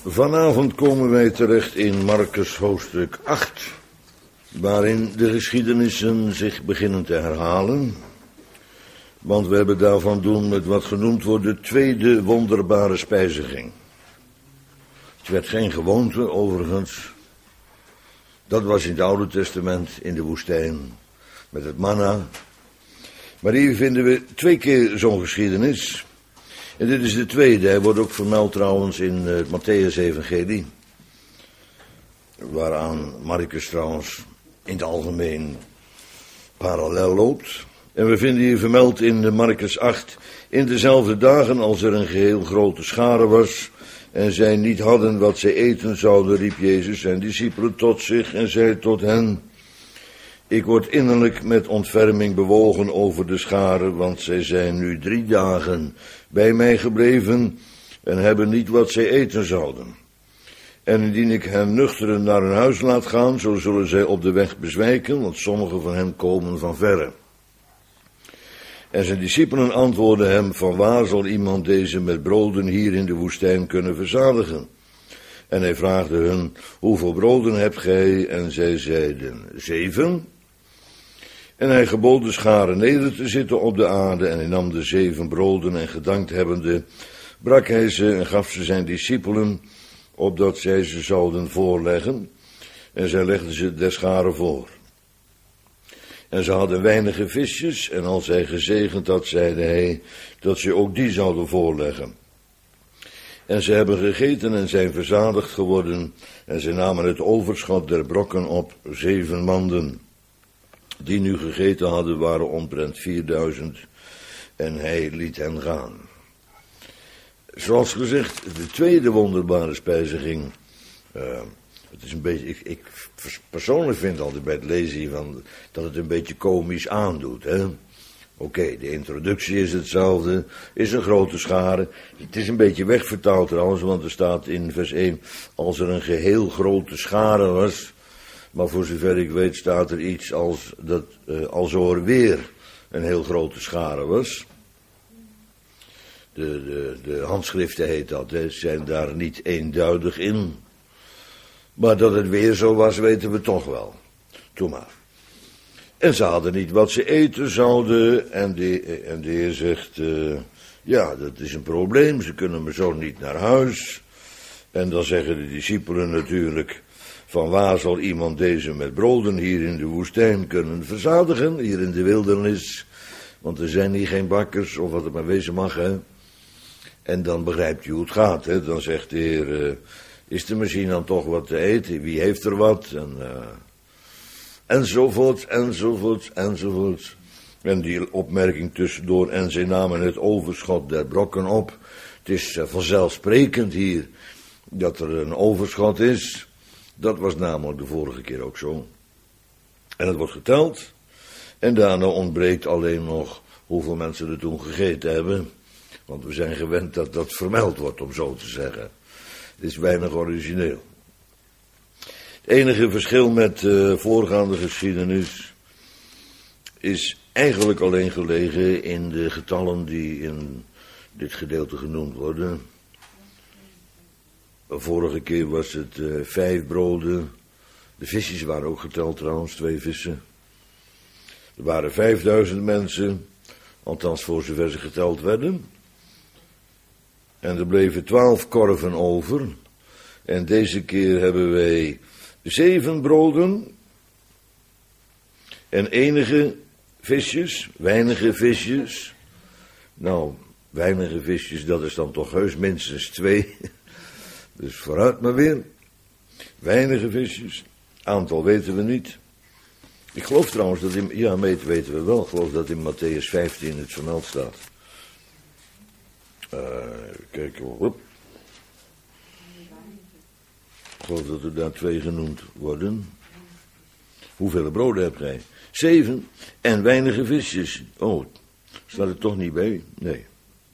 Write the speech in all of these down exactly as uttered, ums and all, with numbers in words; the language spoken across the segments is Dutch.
Vanavond komen wij terecht in Marcus hoofdstuk acht, waarin de geschiedenissen zich beginnen te herhalen. Want we hebben daarvan doen met wat genoemd wordt de tweede wonderbare spijziging. Het werd geen gewoonte overigens. Dat was in het Oude Testament in de woestijn met het manna. Maar hier vinden we twee keer zo'n geschiedenis. En dit is de tweede. Hij wordt ook vermeld trouwens in het Mattheüs-evangelie. Waaraan Marcus trouwens in het algemeen parallel loopt. En we vinden hier vermeld in Marcus acht. In dezelfde dagen als er een geheel grote schare was. En zij niet hadden wat zij eten zouden, riep Jezus zijn discipelen tot zich en zei tot hen: Ik word innerlijk met ontferming bewogen over de schare, want zij zijn nu drie dagen bij mij gebleven en hebben niet wat zij eten zouden. En indien ik hen nuchteren naar hun huis laat gaan, zo zullen zij op de weg bezwijken, want sommigen van hen komen van verre. En zijn discipelen antwoordden hem: Vanwaar zal iemand deze met broden hier in de woestijn kunnen verzadigen? En hij vraagde hun: Hoeveel broden hebt gij? En zij zeiden: Zeven. En hij gebood de schare neder te zitten op de aarde, en hij nam de zeven broden en gedankt hebbende, brak hij ze en gaf ze zijn discipelen, opdat zij ze zouden voorleggen. En zij legden ze der schare voor. En ze hadden weinige visjes, en als hij gezegend had, zeide hij dat ze ook die zouden voorleggen. En ze hebben gegeten en zijn verzadigd geworden, en ze namen het overschot der brokken op, zeven manden. Die nu gegeten hadden, waren omtrent vierduizend, en hij liet hen gaan. Zoals gezegd, de tweede wonderbare spijziging. Uh, het is een beetje, ik, ik persoonlijk vind altijd bij het lezen hiervan dat het een beetje komisch aandoet. Oké, okay, de introductie is hetzelfde, is een grote schare. Het is een beetje wegvertaald trouwens, want er staat in vers één, als er een geheel grote schare was. Maar voor zover ik weet staat er iets als dat, uh, als er weer een heel grote schare was. De, de, de handschriften heet dat, hè, zijn daar niet eenduidig in. Maar dat het weer zo was, weten we toch wel. Doe maar. En ze hadden niet wat ze eten zouden. En de, en de heer zegt, uh, ja, dat is een probleem. Ze kunnen maar zo niet naar huis. En dan zeggen de discipelen natuurlijk: Van waar zal iemand deze met broden hier in de woestijn kunnen verzadigen, hier in de wildernis? Want er zijn hier geen bakkers, of wat het maar wezen mag, hè. En dan begrijpt u hoe het gaat, hè. Dan zegt de heer, uh, is er misschien dan toch wat te eten? Wie heeft er wat? En, uh, enzovoort, enzovoort, enzovoort. En die opmerking tussendoor, en zij namen het overschot der brokken op. Het is uh, vanzelfsprekend hier dat er een overschot is. Dat was namelijk de vorige keer ook zo. En het wordt geteld. En daarna ontbreekt alleen nog hoeveel mensen er toen gegeten hebben. Want we zijn gewend dat dat vermeld wordt, om zo te zeggen. Het is weinig origineel. Het enige verschil met de voorgaande geschiedenis is eigenlijk alleen gelegen in de getallen die in dit gedeelte genoemd worden. Vorige keer was het uh, vijf broden. De visjes waren ook geteld trouwens, twee vissen. Er waren vijfduizend mensen, althans voor zover ze geteld werden. En er bleven twaalf korven over. En deze keer hebben wij zeven broden en enige visjes, weinige visjes. Nou, weinige visjes, dat is dan toch heus minstens twee. Dus vooruit maar weer. Weinige visjes. Aantal weten we niet. Ik geloof trouwens dat in, ja, meten weten we wel. Ik geloof dat in Mattheüs vijftien het vermeld staat. Uh, kijk, hop. Ik geloof dat er daar twee genoemd worden. Hoeveel broden heb jij? Zeven en weinige visjes. Oh, staat er toch niet bij? Nee.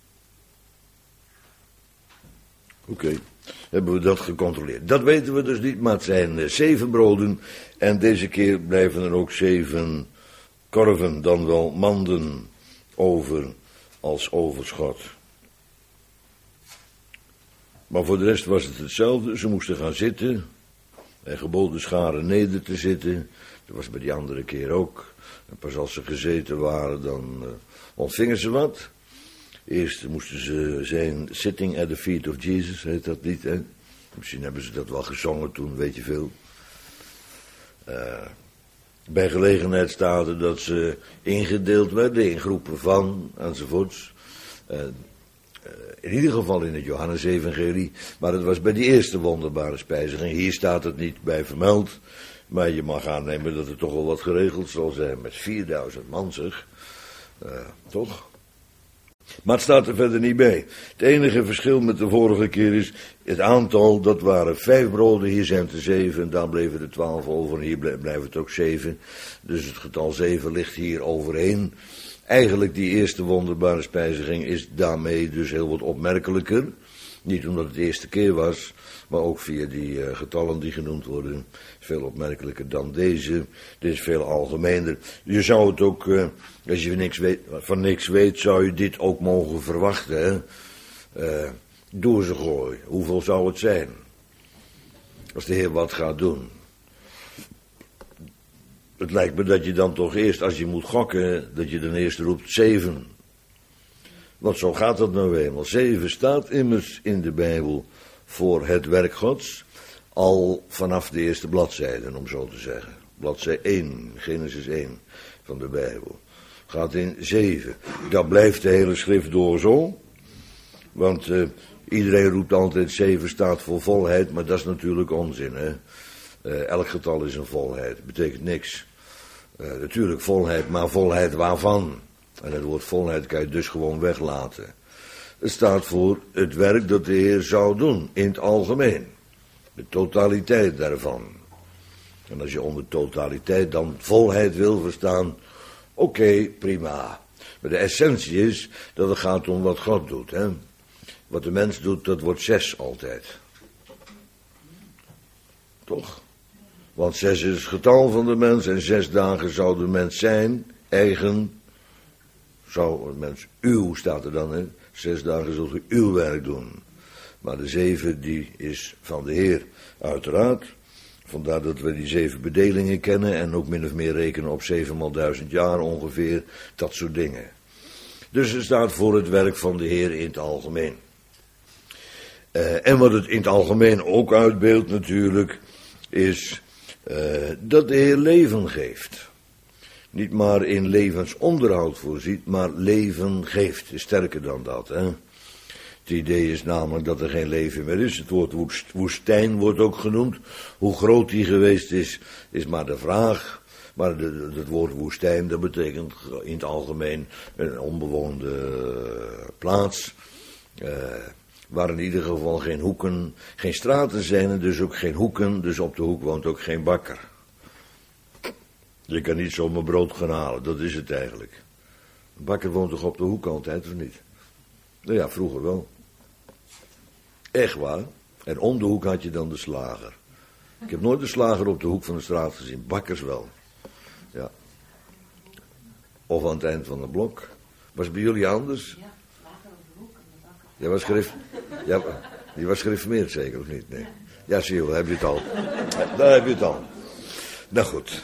Oké. Okay. Hebben we dat gecontroleerd. Dat weten we dus niet, maar het zijn uh, zeven broden. En deze keer blijven er ook zeven korven, dan wel manden, over als overschot. Maar voor de rest was het hetzelfde. Ze moesten gaan zitten. En geboden scharen neder te zitten. Dat was bij die andere keer ook. En pas als ze gezeten waren, dan uh, ontvingen ze wat. Eerst moesten ze zijn sitting at the feet of Jesus, heet dat niet, hè? Misschien hebben ze dat wel gezongen toen, weet je veel. Uh, bij gelegenheid staat er dat ze ingedeeld werden in groepen van, enzovoorts. Uh, uh, in ieder geval in het Johannes-evangelie. Maar het was bij die eerste wonderbare spijziging. Hier staat het niet bij vermeld. Maar je mag aannemen dat er toch wel wat geregeld zal zijn met vierduizend man, zeg. Uh, toch? Maar het staat er verder niet bij. Het enige verschil met de vorige keer is, het aantal, dat waren vijf broden, hier zijn het er zeven, en daar bleven er twaalf over, en hier blijven het ook zeven. Dus het getal zeven ligt hier overheen. Eigenlijk die eerste wonderbare spijziging is daarmee dus heel wat opmerkelijker. Niet omdat het de eerste keer was, maar ook via die uh, getallen die genoemd worden. Veel opmerkelijker dan deze. Dit is veel algemener. Je zou het ook, uh, als je niks weet, van niks weet, zou je dit ook mogen verwachten. Hè? Uh, door ze gooien. Hoeveel zou het zijn? Als de Heer wat gaat doen. Het lijkt me dat je dan toch eerst, als je moet gokken, dat je dan eerst roept zeven. Want zo gaat het nou eenmaal. Zeven staat immers in de Bijbel voor het werk Gods. Al vanaf de eerste bladzijde, om zo te zeggen. Bladzij één, Genesis één van de Bijbel. Gaat in zeven. Dat blijft de hele schrift door zo. Want uh, iedereen roept altijd zeven staat voor volheid, maar dat is natuurlijk onzin. Hè? Uh, elk getal is een volheid, betekent niks. Uh, natuurlijk volheid, maar volheid waarvan? En het woord volheid kan je dus gewoon weglaten. Het staat voor het werk dat de Heer zou doen, in het algemeen. De totaliteit daarvan. En als je onder totaliteit dan volheid wil verstaan, oké, okay, prima. Maar de essentie is dat het gaat om wat God doet. Hè? Wat de mens doet, dat wordt zes altijd. Toch? Want zes is het getal van de mens en zes dagen zou de mens zijn, eigen, zou de mens uw, staat er dan, hè? Zes dagen zult u uw werk doen. Maar de zeven, die is van de Heer, uiteraard. Vandaar dat we die zeven bedelingen kennen en ook min of meer rekenen op zevenmaal duizend jaar ongeveer, dat soort dingen. Dus het staat voor het werk van de Heer in het algemeen. Uh, en wat het in het algemeen ook uitbeeldt natuurlijk, is uh, dat de Heer leven geeft. Niet maar in levensonderhoud voorziet, maar leven geeft. Is sterker dan dat, hè. Het idee is namelijk dat er geen leven meer is. Het woord woestijn wordt ook genoemd. Hoe groot die geweest is, is maar de vraag. Maar de, de, het woord woestijn, dat betekent in het algemeen een onbewoonde plaats. Uh, waar in ieder geval geen hoeken, geen straten zijn en dus ook geen hoeken. Dus op de hoek woont ook geen bakker. Je kan niet zomaar brood gaan halen, dat is het eigenlijk. Een bakker woont toch op de hoek altijd, of niet? Nou ja, vroeger wel. Echt waar. En om de hoek had je dan de slager. Ik heb nooit de slager op de hoek van de straat gezien. Bakkers wel. Ja. Of aan het eind van het blok. Was het bij jullie anders? Ja, slager op de hoek en de bakker. Jij was, geref... ja, je was gereformeerd zeker, of niet? Nee. Ja, zie je wel, heb je het al. Daar heb je het al. Nou goed.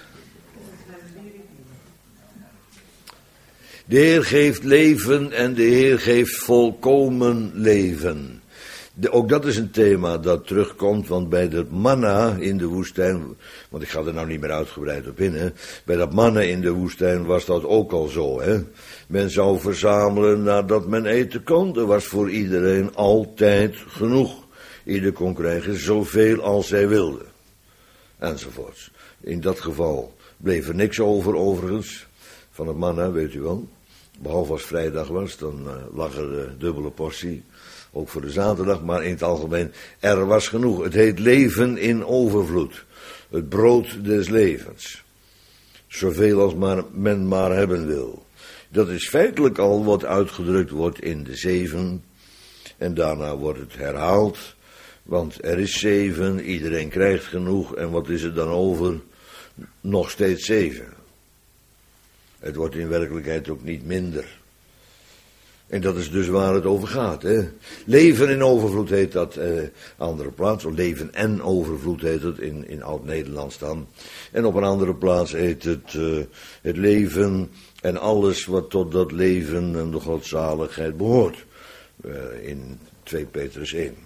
De Heer geeft leven en de Heer geeft volkomen leven. De, ook dat is een thema dat terugkomt, want bij dat manna in de woestijn, want ik ga er nou niet meer uitgebreid op in, hè, bij dat manna in de woestijn was dat ook al zo, hè. Men zou verzamelen nadat men eten kon, er was voor iedereen altijd genoeg. Ieder kon krijgen zoveel als hij wilde, enzovoorts. In dat geval bleef er niks over, overigens, van het manna, weet u wel. Behalve als vrijdag was, dan uh, lag er een dubbele portie. Ook voor de zaterdag, maar in het algemeen, er was genoeg. Het heet leven in overvloed. Het brood des levens. Zoveel als maar men maar hebben wil. Dat is feitelijk al wat uitgedrukt wordt in de zeven. En daarna wordt het herhaald. Want er is zeven, iedereen krijgt genoeg. En wat is er dan over? Nog steeds zeven. Het wordt in werkelijkheid ook niet minder. En dat is dus waar het over gaat. Hè? Leven in overvloed heet dat eh, andere plaats. Of leven en overvloed heet het in, in Oud-Nederlands dan. En op een andere plaats heet het uh, het leven en alles wat tot dat leven en de godzaligheid behoort. Uh, in twee Petrus één.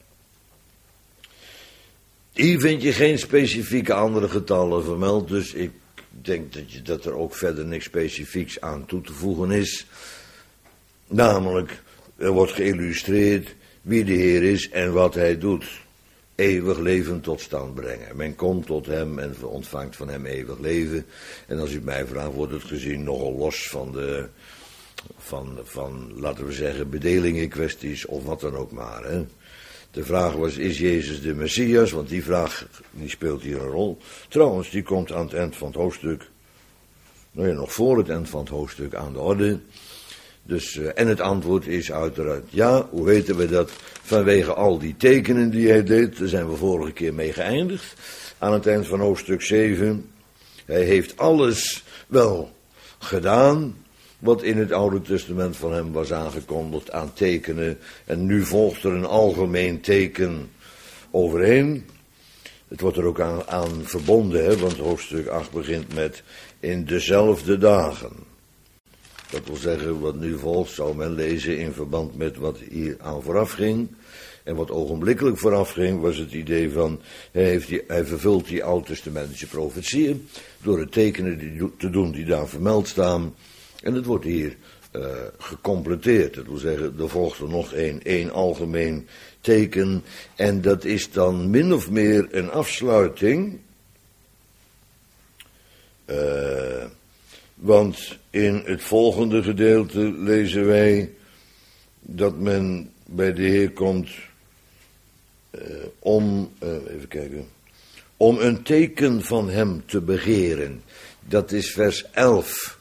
Hier vind je geen specifieke andere getallen vermeld. Dus ik denk dat, je, dat er ook verder niks specifieks aan toe te voegen is. Namelijk, er wordt geïllustreerd wie de Heer is en wat Hij doet. Eeuwig leven tot stand brengen. Men komt tot Hem en ontvangt van Hem eeuwig leven. En als u het mij vraagt, wordt het gezien nogal los van de, van, van laten we zeggen, bedelingenkwesties of wat dan ook maar. Hè. De vraag was, is Jezus de Messias? Want die vraag, die speelt hier een rol. Trouwens, die komt aan het eind van het hoofdstuk. Nou ja, nog voor het eind van het hoofdstuk aan de orde. Dus, uh, en het antwoord is uiteraard ja. Hoe weten we dat? Vanwege al die tekenen die hij deed. Daar zijn we vorige keer mee geëindigd. Aan het eind van hoofdstuk zeven. Hij heeft alles wel gedaan wat in het Oude Testament van hem was aangekondigd aan tekenen. En nu volgt er een algemeen teken overheen. Het wordt er ook aan, aan verbonden, hè, want hoofdstuk acht begint met in dezelfde dagen. Dat wil zeggen, wat nu volgt zou men lezen in verband met wat hier aan vooraf ging. En wat ogenblikkelijk vooraf ging, was het idee van, hij, heeft die, hij vervult die oud-testamentische profetieën door de tekenen die, te doen die daar vermeld staan. En het wordt hier uh, gecompleteerd. Dat wil zeggen, er volgt er nog één, één algemeen teken. En dat is dan min of meer een afsluiting. Uh, want in het volgende gedeelte lezen wij dat men bij de Heer komt uh, om, uh, even kijken, om een teken van hem te begeren. Dat is vers elf.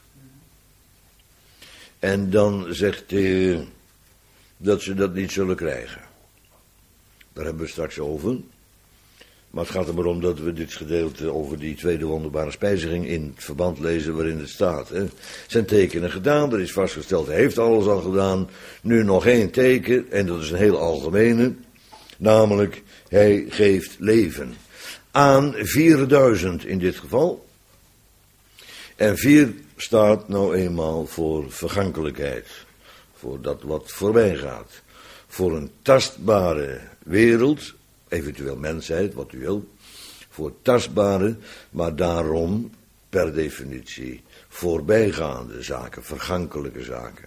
En dan zegt hij dat ze dat niet zullen krijgen. Daar hebben we straks over. Maar het gaat er maar om dat we dit gedeelte over die tweede wonderbare spijziging in het verband lezen waarin het staat. Hè. Zijn tekenen gedaan, er is vastgesteld, hij heeft alles al gedaan. Nu nog één teken, en dat is een heel algemene. Namelijk, hij geeft leven. Aan vierduizend in dit geval. En vier staat nou eenmaal voor vergankelijkheid. Voor dat wat voorbij gaat. Voor een tastbare wereld, eventueel mensheid, wat u wil. Voor tastbare, maar daarom per definitie voorbijgaande zaken, vergankelijke zaken.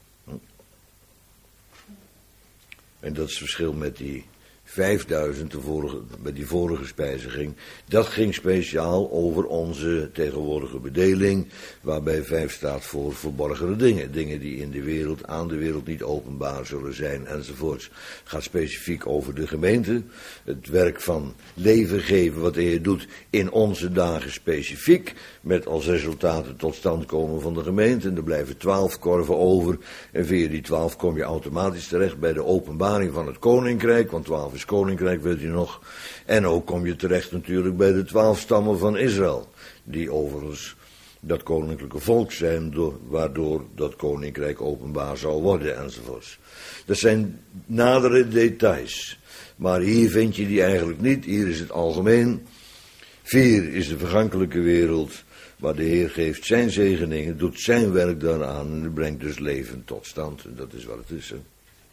En dat is het verschil met die vijfduizend, de vorige, met die vorige spijziging. Dat ging speciaal over onze tegenwoordige bedeling, waarbij vijf staat voor verborgene dingen. Dingen die in de wereld, aan de wereld niet openbaar zullen zijn, enzovoorts. Het gaat specifiek over de gemeente. Het werk van leven geven, wat de Heer doet in onze dagen specifiek, met als resultaat het tot stand komen van de gemeente. En er blijven twaalf korven over. En via die twaalf kom je automatisch terecht bij de openbaring van het koninkrijk, want twaalf is koninkrijk, weet u nog. En ook kom je terecht natuurlijk bij de twaalf stammen van Israël, die overigens dat koninklijke volk zijn, door, waardoor dat koninkrijk openbaar zal worden, enzovoorts. Dat zijn nadere details. Maar hier vind je die eigenlijk niet. Hier is het algemeen. Vier is de vergankelijke wereld, waar de Heer geeft zijn zegeningen, doet zijn werk daaraan en brengt dus leven tot stand. En dat is wat het is, hè.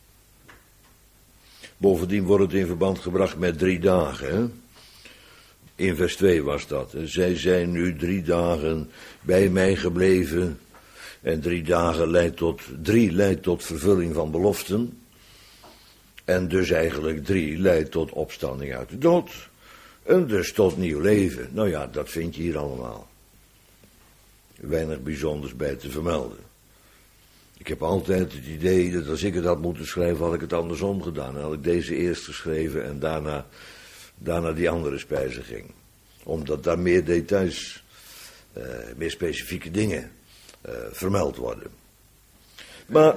Bovendien wordt het in verband gebracht met drie dagen. Hè? In vers twee was dat. Hè? Zij zijn nu drie dagen bij mij gebleven. En drie dagen leidt tot, drie leidt tot vervulling van beloften. En dus eigenlijk drie leidt tot opstanding uit de dood. En dus tot nieuw leven. Nou ja, dat vind je hier allemaal. Weinig bijzonders bij te vermelden. Ik heb altijd het idee dat als ik het had moeten schrijven, had ik het andersom gedaan. Dan had ik deze eerst geschreven en daarna, daarna die andere spijziging. Omdat daar meer details, uh, meer specifieke dingen uh, vermeld worden. Maar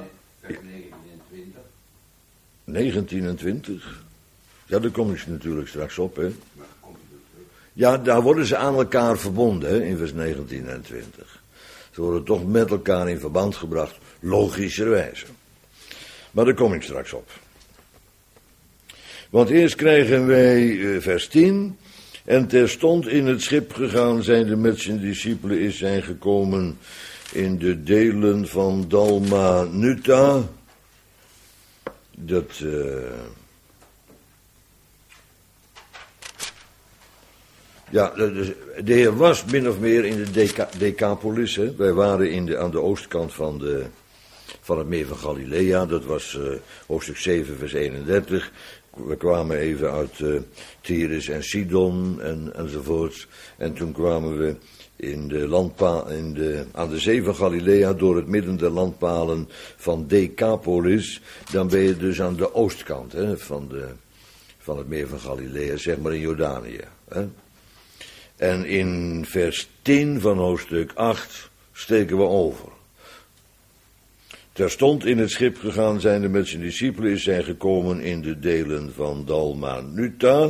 negentien en twintig. Ja, daar kom ik natuurlijk straks op, hè. Ja, daar worden ze aan elkaar verbonden, hè, in vers negentien en twintig. Ze worden toch met elkaar in verband gebracht, logischerwijze. Maar daar kom ik straks op. Want eerst krijgen wij uh, vers tien. En terstond in het schip gegaan zijnde met zijn discipelen is zijn gekomen in de delen van Dalmanuta. Dat... Uh, Ja, de, de heer was min of meer in de Deca, Decapolis. Hè. Wij waren in de, aan de oostkant van, de, van het meer van Galilea. Dat was uh, hoofdstuk zeven, vers eenendertig. We kwamen even uit uh, Tyrus en Sidon en, enzovoorts. En toen kwamen we in de landpa, in de, aan de zee van Galilea door het midden der landpalen van Decapolis. Dan ben je dus aan de oostkant hè, van, de, van het meer van Galilea, zeg maar in Jordanië. Hè. En in vers tien van hoofdstuk acht steken we over. Terstond in het schip gegaan zijnde met zijn discipelen is zijn gekomen in de delen van Dalmanuta.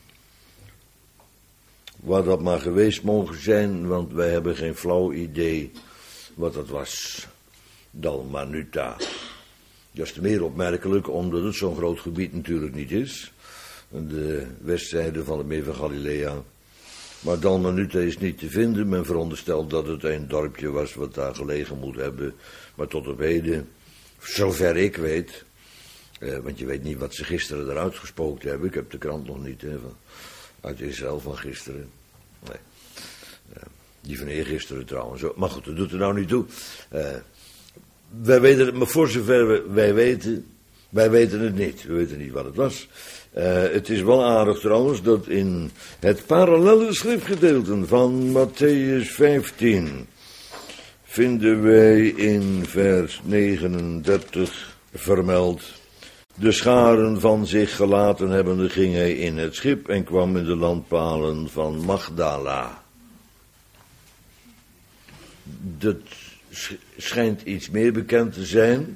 Waar dat maar geweest mogen zijn, want wij hebben geen flauw idee wat dat was. Dalmanuta. Dat is te meer opmerkelijk omdat het zo'n groot gebied natuurlijk niet is. De westzijde van het meer van Galilea. Maar Dalmanuta is niet te vinden. Men veronderstelt dat het een dorpje was wat daar gelegen moet hebben. Maar tot op heden, zover ik weet, eh, want je weet niet wat ze gisteren eruit gespookt hebben. Ik heb de krant nog niet, hè, van, uit Israël van gisteren. Nee. Eh, die van eergisteren trouwens. Maar goed, dat doet er nou niet toe. Eh, wij weten het, maar voor zover we, wij weten, wij weten het niet. We weten niet wat het was. Uh, het is wel aardig trouwens dat in het parallelle schriftgedeelte van Matthäus vijftien vinden wij in vers negenendertig vermeld. De scharen van zich gelaten hebbende ging hij in het schip en kwam in de landpalen van Magdala. Dat schijnt iets meer bekend te zijn.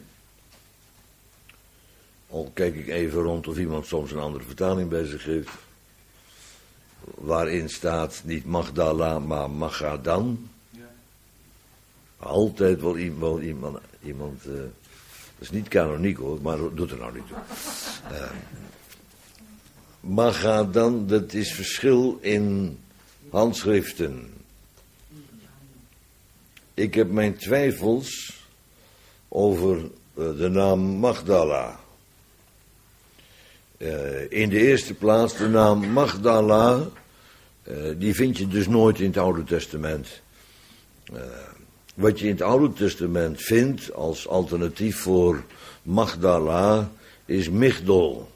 Al kijk ik even rond of iemand soms een andere vertaling bij zich heeft. Waarin staat niet Magdala, maar Magadan. Ja. Altijd wel, wel iemand, iemand uh, dat is niet kanoniek hoor, maar doet er nou niet toe. Uh, Magadan, dat is verschil in handschriften. Ik heb mijn twijfels over uh, de naam Magdala. Uh, in de eerste plaats de naam Magdala, uh, die vind je dus nooit in het Oude Testament. Uh, wat je in het Oude Testament vindt als alternatief voor Magdala is Migdol.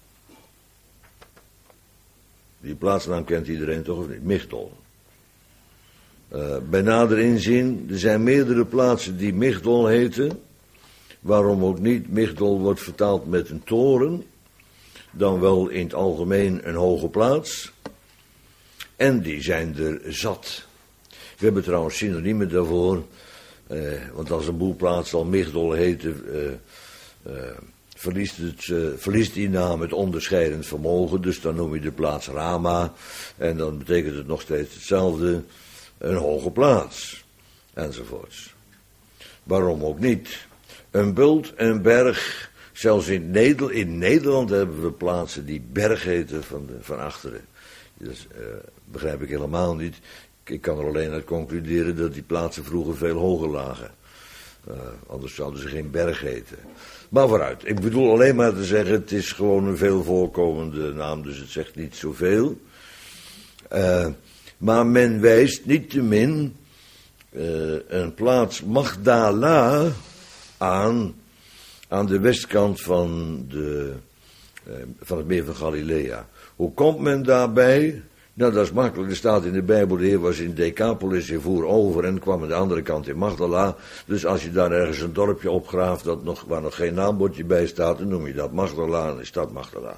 Die plaatsnaam kent iedereen toch of niet? Migdol. Uh, bij nader inzien, er zijn meerdere plaatsen die Migdol heten. Waarom ook niet? Migdol wordt vertaald met een toren. Dan wel in het algemeen een hoge plaats. En die zijn er zat. We hebben trouwens synoniemen daarvoor. Eh, want als een boel plaats al Migdol heten, eh, eh, verliest, het, eh, verliest die naam het onderscheidend vermogen. Dus dan noem je de plaats Rama. En dan betekent het nog steeds hetzelfde. Een hoge plaats. Enzovoorts. Waarom ook niet? Een bult, een berg. Zelfs in Nederland, in Nederland hebben we plaatsen die berg heten van, de, van achteren. Dat uh, begrijp ik helemaal niet. Ik, ik kan er alleen uit concluderen dat die plaatsen vroeger veel hoger lagen. Uh, anders zouden ze geen berg heten. Maar vooruit, ik bedoel alleen maar te zeggen, het is gewoon een veel voorkomende naam, dus het zegt niet zoveel. Uh, maar men wijst niettemin uh, een plaats Magdala aan... aan de westkant van, de, eh, van het meer van Galilea. Hoe komt men daarbij? Nou, dat is makkelijk. Er staat in de Bijbel, de Heer was in Decapolis, hij voer over en kwam aan de andere kant in Magdala. Dus als je daar ergens een dorpje opgraaft dat nog, waar nog geen naambordje bij staat, dan noem je dat Magdala en is dat Magdala.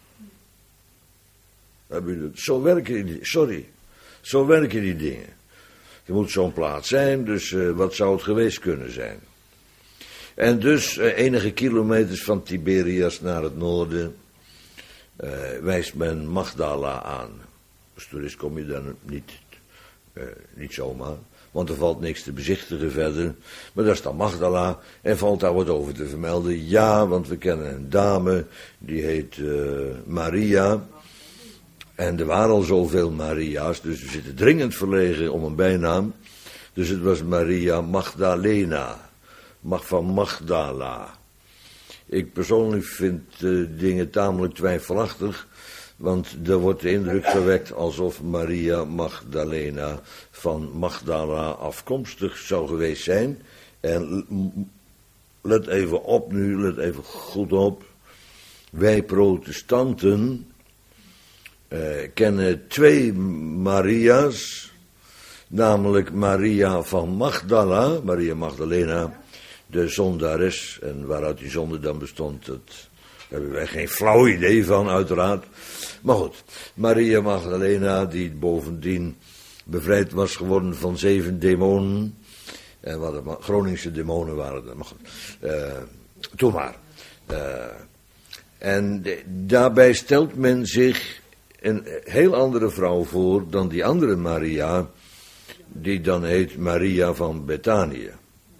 Zo werken die, sorry, zo werken die dingen. Er moet zo'n plaats zijn, dus uh, wat zou het geweest kunnen zijn? En dus uh, enige kilometers van Tiberias naar het noorden uh, wijst men Magdala aan. Als toerist kom je daar niet, Uh, niet zomaar, want er valt niks te bezichtigen verder. Maar dat is dan Magdala. En valt daar wat over te vermelden? Ja, want we kennen een dame, die heet uh, Maria. En er waren al zoveel Maria's, dus we zitten dringend verlegen om een bijnaam. Dus het was Maria Magdalena. Mag van Magdala. Ik persoonlijk vind uh, dingen tamelijk twijfelachtig. Want er wordt de indruk gewekt alsof Maria Magdalena van Magdala afkomstig zou geweest zijn. En let even op nu, let even goed op. Wij protestanten uh, kennen twee Maria's. Namelijk Maria van Magdala, Maria Magdalena, de zondares. En waaruit die zonde dan bestond, dat hebben wij geen flauw idee van, uiteraard. Maar goed, Maria Magdalena, die bovendien bevrijd was geworden van zeven demonen. En wat de Groningse demonen waren dat, maar goed. Uh, toen maar. Uh, en de, daarbij stelt men zich een heel andere vrouw voor dan die andere Maria, die dan heet Maria van Betanië.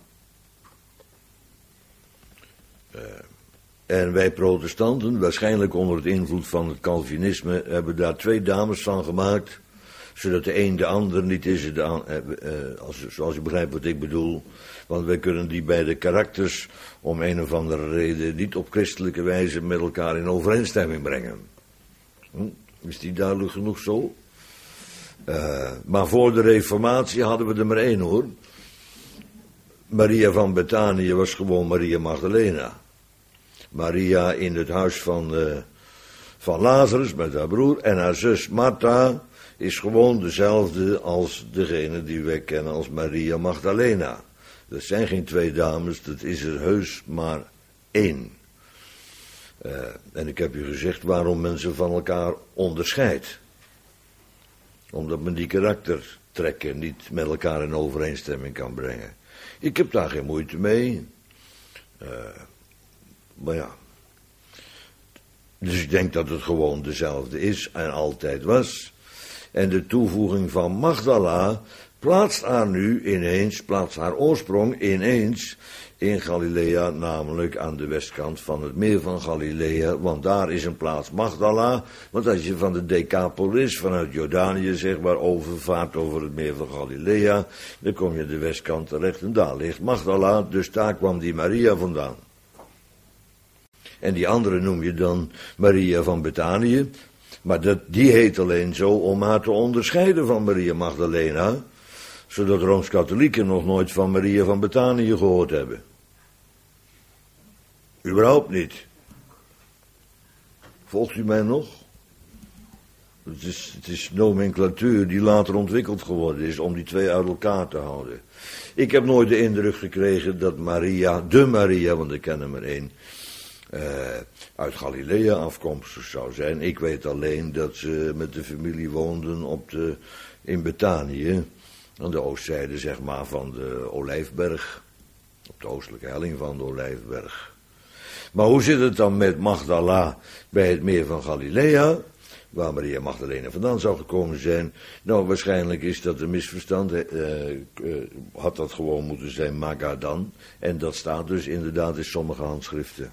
Uh, en wij protestanten, waarschijnlijk onder het invloed van het Calvinisme, hebben daar twee dames van gemaakt, zodat de een de ander niet is, de an, uh, uh, als, zoals u begrijpt wat ik bedoel. Want wij kunnen die beide karakters om een of andere reden niet op christelijke wijze met elkaar in overeenstemming brengen. Hm? Is die duidelijk genoeg zo? Uh, maar voor de Reformatie hadden we er maar één, hoor. Maria van Betanië was gewoon Maria Magdalena. Maria in het huis van, uh, van Lazarus met haar broer en haar zus Martha is gewoon dezelfde als degene die wij kennen als Maria Magdalena. Dat zijn geen twee dames, dat is er heus maar één. Uh, en ik heb u gezegd waarom men ze van elkaar onderscheidt. Omdat men die karaktertrekken niet met elkaar in overeenstemming kan brengen. Ik heb daar geen moeite mee. Uh, maar ja. Dus ik denk dat het gewoon dezelfde is en altijd was. En de toevoeging van Magdala plaatst haar nu ineens, plaatst haar oorsprong ineens in Galilea, namelijk aan de westkant van het meer van Galilea, want daar is een plaats Magdala. Want als je van de Decapolis, vanuit Jordanië zeg maar, overvaart over het meer van Galilea, dan kom je de westkant terecht en daar ligt Magdala, dus daar kwam die Maria vandaan. En die andere noem je dan Maria van Betanië, maar dat, die heet alleen zo om haar te onderscheiden van Maria Magdalena, zodat Rooms-Katholieken nog nooit van Maria van Betanië gehoord hebben. Überhaupt niet. Volgt u mij nog? Het is, het is nomenclatuur die later ontwikkeld geworden is om die twee uit elkaar te houden. Ik heb nooit de indruk gekregen dat Maria, de Maria, want ik ken er maar één, uh, uit Galilea afkomstig zou zijn. Ik weet alleen dat ze met de familie woonden op de, in Betanië, aan de oostzijde zeg maar van de Olijfberg, op de oostelijke helling van de Olijfberg. Maar hoe zit het dan met Magdala bij het meer van Galilea, waar Maria Magdalena vandaan zou gekomen zijn? Nou, waarschijnlijk is dat een misverstand, uh, uh, had dat gewoon moeten zijn Magadan, en dat staat dus inderdaad in sommige handschriften.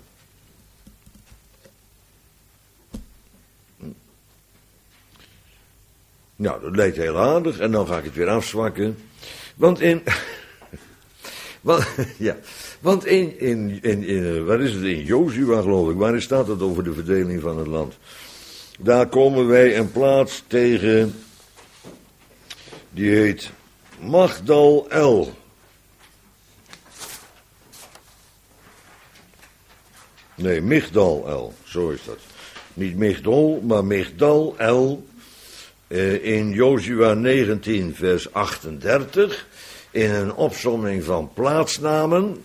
Nou, dat lijkt heel aardig, en dan ga ik het weer afzwakken, want in... want, ja... Want in, in, in, in, waar is het, in Jozua geloof ik, waar staat het over de verdeling van het land? Daar komen wij een plaats tegen, die heet Magdal-El. Nee, Migdal-El, zo is dat. Niet Migdol, maar Migdal-El, eh, in Jozua negentien vers achtendertig, in een opsomming van plaatsnamen.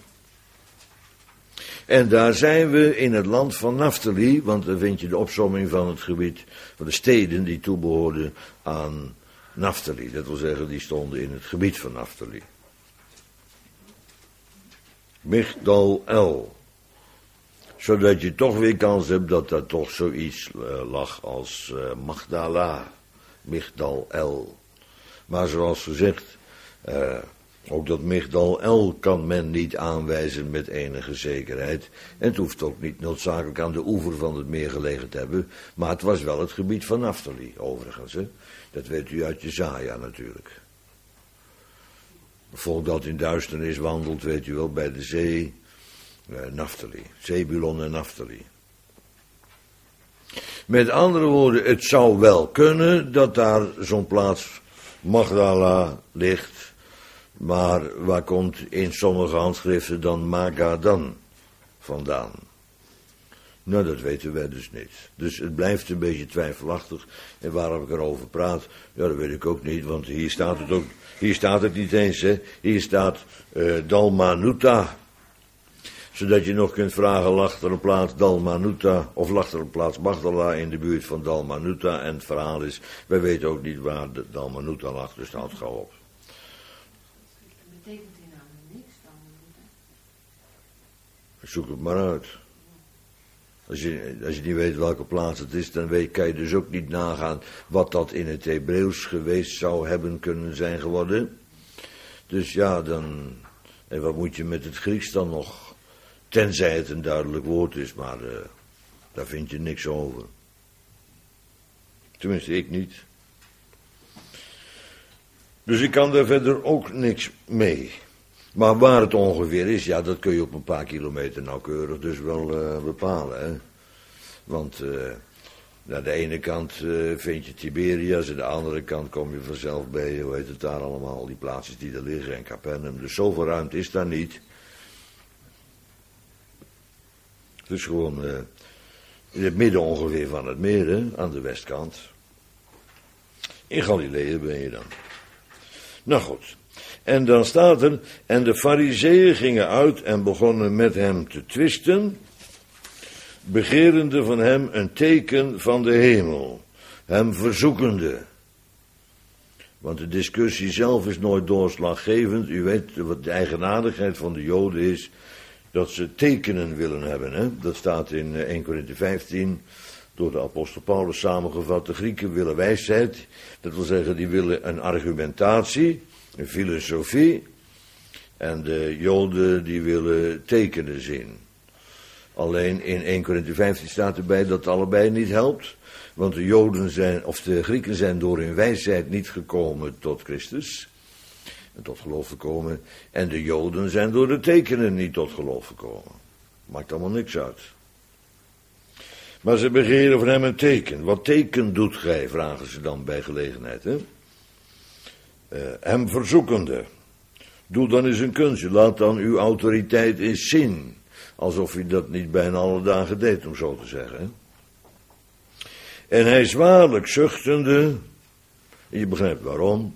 En daar zijn we in het land van Naftali, want daar vind je de opsomming van het gebied, van de steden die toebehoorden aan Naftali. Dat wil zeggen, die stonden in het gebied van Naftali. Migdal-El. Zodat je toch weer kans hebt dat daar toch zoiets uh, lag als uh, Magdala. Migdal-El. Maar zoals gezegd, uh, ook dat Migdal El kan men niet aanwijzen met enige zekerheid. En het hoeft ook niet noodzakelijk aan de oever van het meer gelegen te hebben. Maar het was wel het gebied van Naftali, overigens. Hè? Dat weet u uit Jesaja natuurlijk. Een volk dat in duisternis wandelt, weet u wel, bij de zee. Uh, Naftali, Zebulon en Naftali. Met andere woorden, het zou wel kunnen dat daar zo'n plaats Magdala ligt. Maar waar komt in sommige handschriften dan Magadan vandaan? Nou, dat weten wij dus niet. Dus het blijft een beetje twijfelachtig. En waarom ik erover praat, ja, dat weet ik ook niet. Want hier staat het ook, hier staat het niet eens, hè. Hier staat uh, Dalmanuta. Zodat je nog kunt vragen, lag er een plaats Dalmanuta, of lag er een plaats Magdala in de buurt van Dalmanuta. En het verhaal is, wij weten ook niet waar de Dalmanuta lag, dus staat gauw op. Betekent die naam niks dan? Zoek het maar uit. Als je, als je niet weet welke plaats het is, dan weet, kan je dus ook niet nagaan wat dat in het Hebreeuws geweest zou hebben kunnen zijn geworden. Dus ja, dan, en wat moet je met het Grieks dan nog? Tenzij het een duidelijk woord is, maar uh, daar vind je niks over. Tenminste, ik niet. Dus ik kan daar verder ook niks mee. Maar waar het ongeveer is, ja, dat kun je op een paar kilometer nauwkeurig dus wel uh, bepalen. Hè? Want uh, aan de ene kant uh, vind je Tiberias, aan de andere kant kom je vanzelf bij, hoe heet het daar allemaal, die plaatsjes die er liggen en Capernaum. Dus zoveel ruimte is daar niet. Het is gewoon uh, in het midden ongeveer van het meer, hè, aan de westkant. In Galilea ben je dan. Nou goed. En dan staat er, en de Farizeeën gingen uit en begonnen met hem te twisten, begerende van hem een teken van de hemel, hem verzoekende. Want de discussie zelf is nooit doorslaggevend. U weet wat de eigenaardigheid van de Joden is, dat ze tekenen willen hebben. Hè? Dat staat in Eerste Korinthe vijftien, door de apostel Paulus samengevat. De Grieken willen wijsheid, dat wil zeggen, die willen een argumentatie, een filosofie. En de Joden die willen tekenen zien. Alleen in Eerste Korinthe vijftien staat erbij dat het allebei niet helpt. Want de Joden zijn, of de Grieken zijn door hun wijsheid niet gekomen tot Christus. En tot geloof gekomen. En de Joden zijn door de tekenen niet tot geloof gekomen. Maakt allemaal niks uit. Maar ze begeren van hem een teken. Wat teken doet gij, vragen ze dan bij gelegenheid. Hè? Uh, hem verzoekende. Doe dan eens een kunstje. Laat dan uw autoriteit eens zien. Alsof u dat niet bijna alle dagen deed, om zo te zeggen. Hè? En hij zwaarlijk zuchtende. En je begrijpt waarom.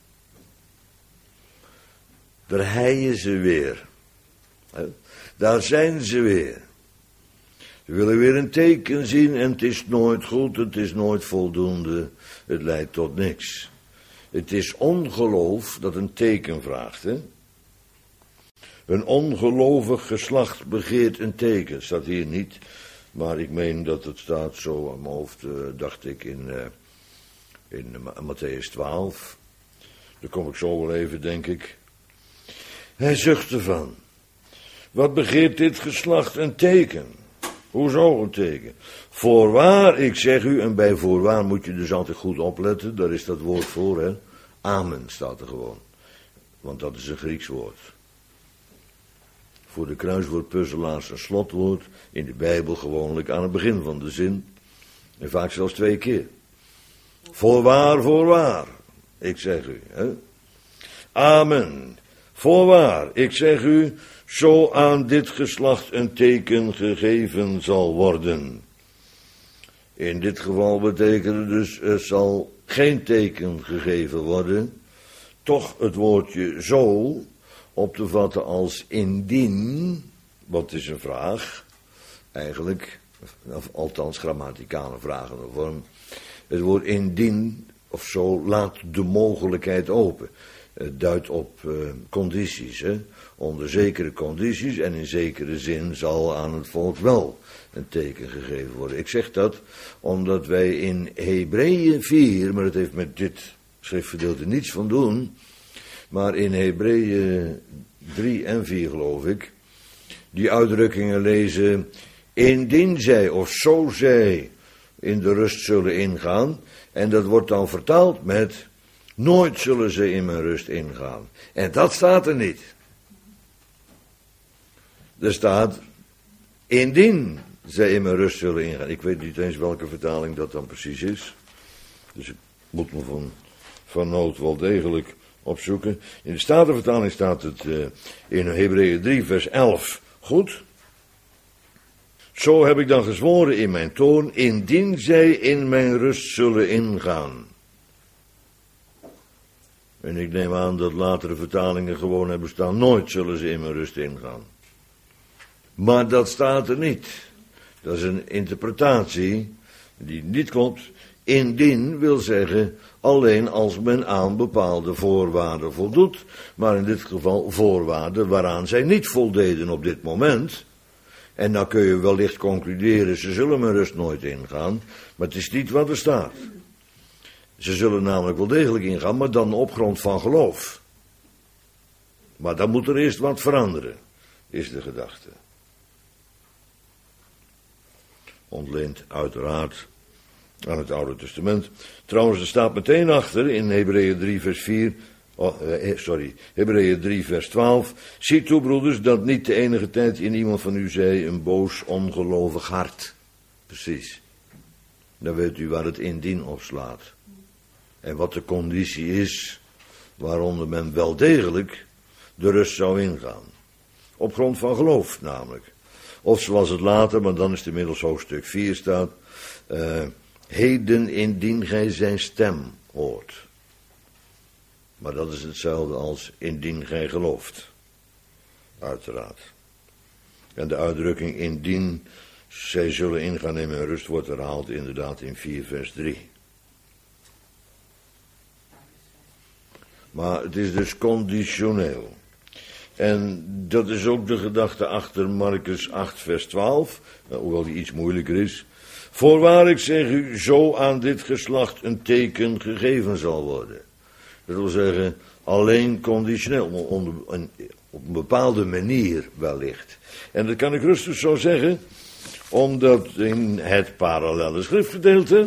Daar heien ze weer. Daar zijn ze weer. Ze willen weer een teken zien en het is nooit goed, het is nooit voldoende, het leidt tot niks. Het is ongeloof dat een teken vraagt, hè? Een ongelovig geslacht begeert een teken, staat hier niet, maar ik meen dat het staat zo aan mijn hoofd, uh, dacht ik, in, uh, in uh, Mattheüs twaalf. Daar kom ik zo wel even, denk ik. Hij zucht ervan. Wat begeert dit geslacht een teken? Hoezo een teken? Voorwaar, ik zeg u, en bij voorwaar moet je dus altijd goed opletten, daar is dat woord voor, hè. Amen staat er gewoon. Want dat is een Grieks woord. Voor de kruiswoordpuzzelaars een slotwoord, in de Bijbel gewoonlijk aan het begin van de zin. En vaak zelfs twee keer. Voorwaar, voorwaar, ik zeg u, hè. Amen. Voorwaar, ik zeg u, zo aan dit geslacht een teken gegeven zal worden. In dit geval betekent dus, er zal geen teken gegeven worden. Toch het woordje zo op te vatten als indien, wat is een vraag, eigenlijk, of althans grammaticale vraag in de vorm. Het woord indien, of zo, laat de mogelijkheid open. Het duidt op uh, condities, hè. Onder zekere condities en in zekere zin zal aan het volk wel een teken gegeven worden. Ik zeg dat omdat wij in Hebreeën vier, maar het heeft met dit schriftgedeelte niets van doen. Maar in Hebreeën drie en vier geloof ik, die uitdrukkingen lezen, indien zij of zo zij in de rust zullen ingaan. En dat wordt dan vertaald met, nooit zullen ze in mijn rust ingaan. En dat staat er niet. Er staat, indien zij in mijn rust zullen ingaan. Ik weet niet eens welke vertaling dat dan precies is. Dus ik moet me van, van nood wel degelijk opzoeken. In de Statenvertaling staat het uh, in Hebreeën drie vers elf goed. Zo heb ik dan gezworen in mijn toorn, indien zij in mijn rust zullen ingaan. En ik neem aan dat latere vertalingen gewoon hebben staan, nooit zullen ze in mijn rust ingaan. Maar dat staat er niet. Dat is een interpretatie die niet klopt. Indien wil zeggen alleen als men aan bepaalde voorwaarden voldoet. Maar in dit geval voorwaarden waaraan zij niet voldeden op dit moment. En dan kun je wellicht concluderen, ze zullen mijn rust nooit ingaan. Maar het is niet wat er staat. Ze zullen namelijk wel degelijk ingaan, maar dan op grond van geloof. Maar dan moet er eerst wat veranderen, is de gedachte. Ontleend uiteraard aan het Oude Testament. Trouwens, er staat meteen achter in Hebreeën drie vers vier, oh, eh, sorry, Hebreeën drie vers twaalf. Zie toe, broeders, dat niet de enige tijd in iemand van u zij een boos, ongelovig hart. Precies. Dan weet u waar het indien op slaat. En wat de conditie is waaronder men wel degelijk de rust zou ingaan. Op grond van geloof namelijk. Of zoals het later, maar dan is het inmiddels hoofdstuk vier staat. Uh, heden indien gij zijn stem hoort. Maar dat is hetzelfde als indien gij gelooft. Uiteraard. En de uitdrukking indien zij zullen ingaan in mijn rust wordt herhaald inderdaad in vier vers drie. Maar het is dus conditioneel. En dat is ook de gedachte achter Marcus acht vers twaalf, hoewel die iets moeilijker is. Voorwaar ik zeg u, zo aan dit geslacht een teken gegeven zal worden. Dat wil zeggen, alleen conditioneel, op een, op een bepaalde manier wellicht. En dat kan ik rustig zo zeggen, omdat in het parallelle schriftgedeelte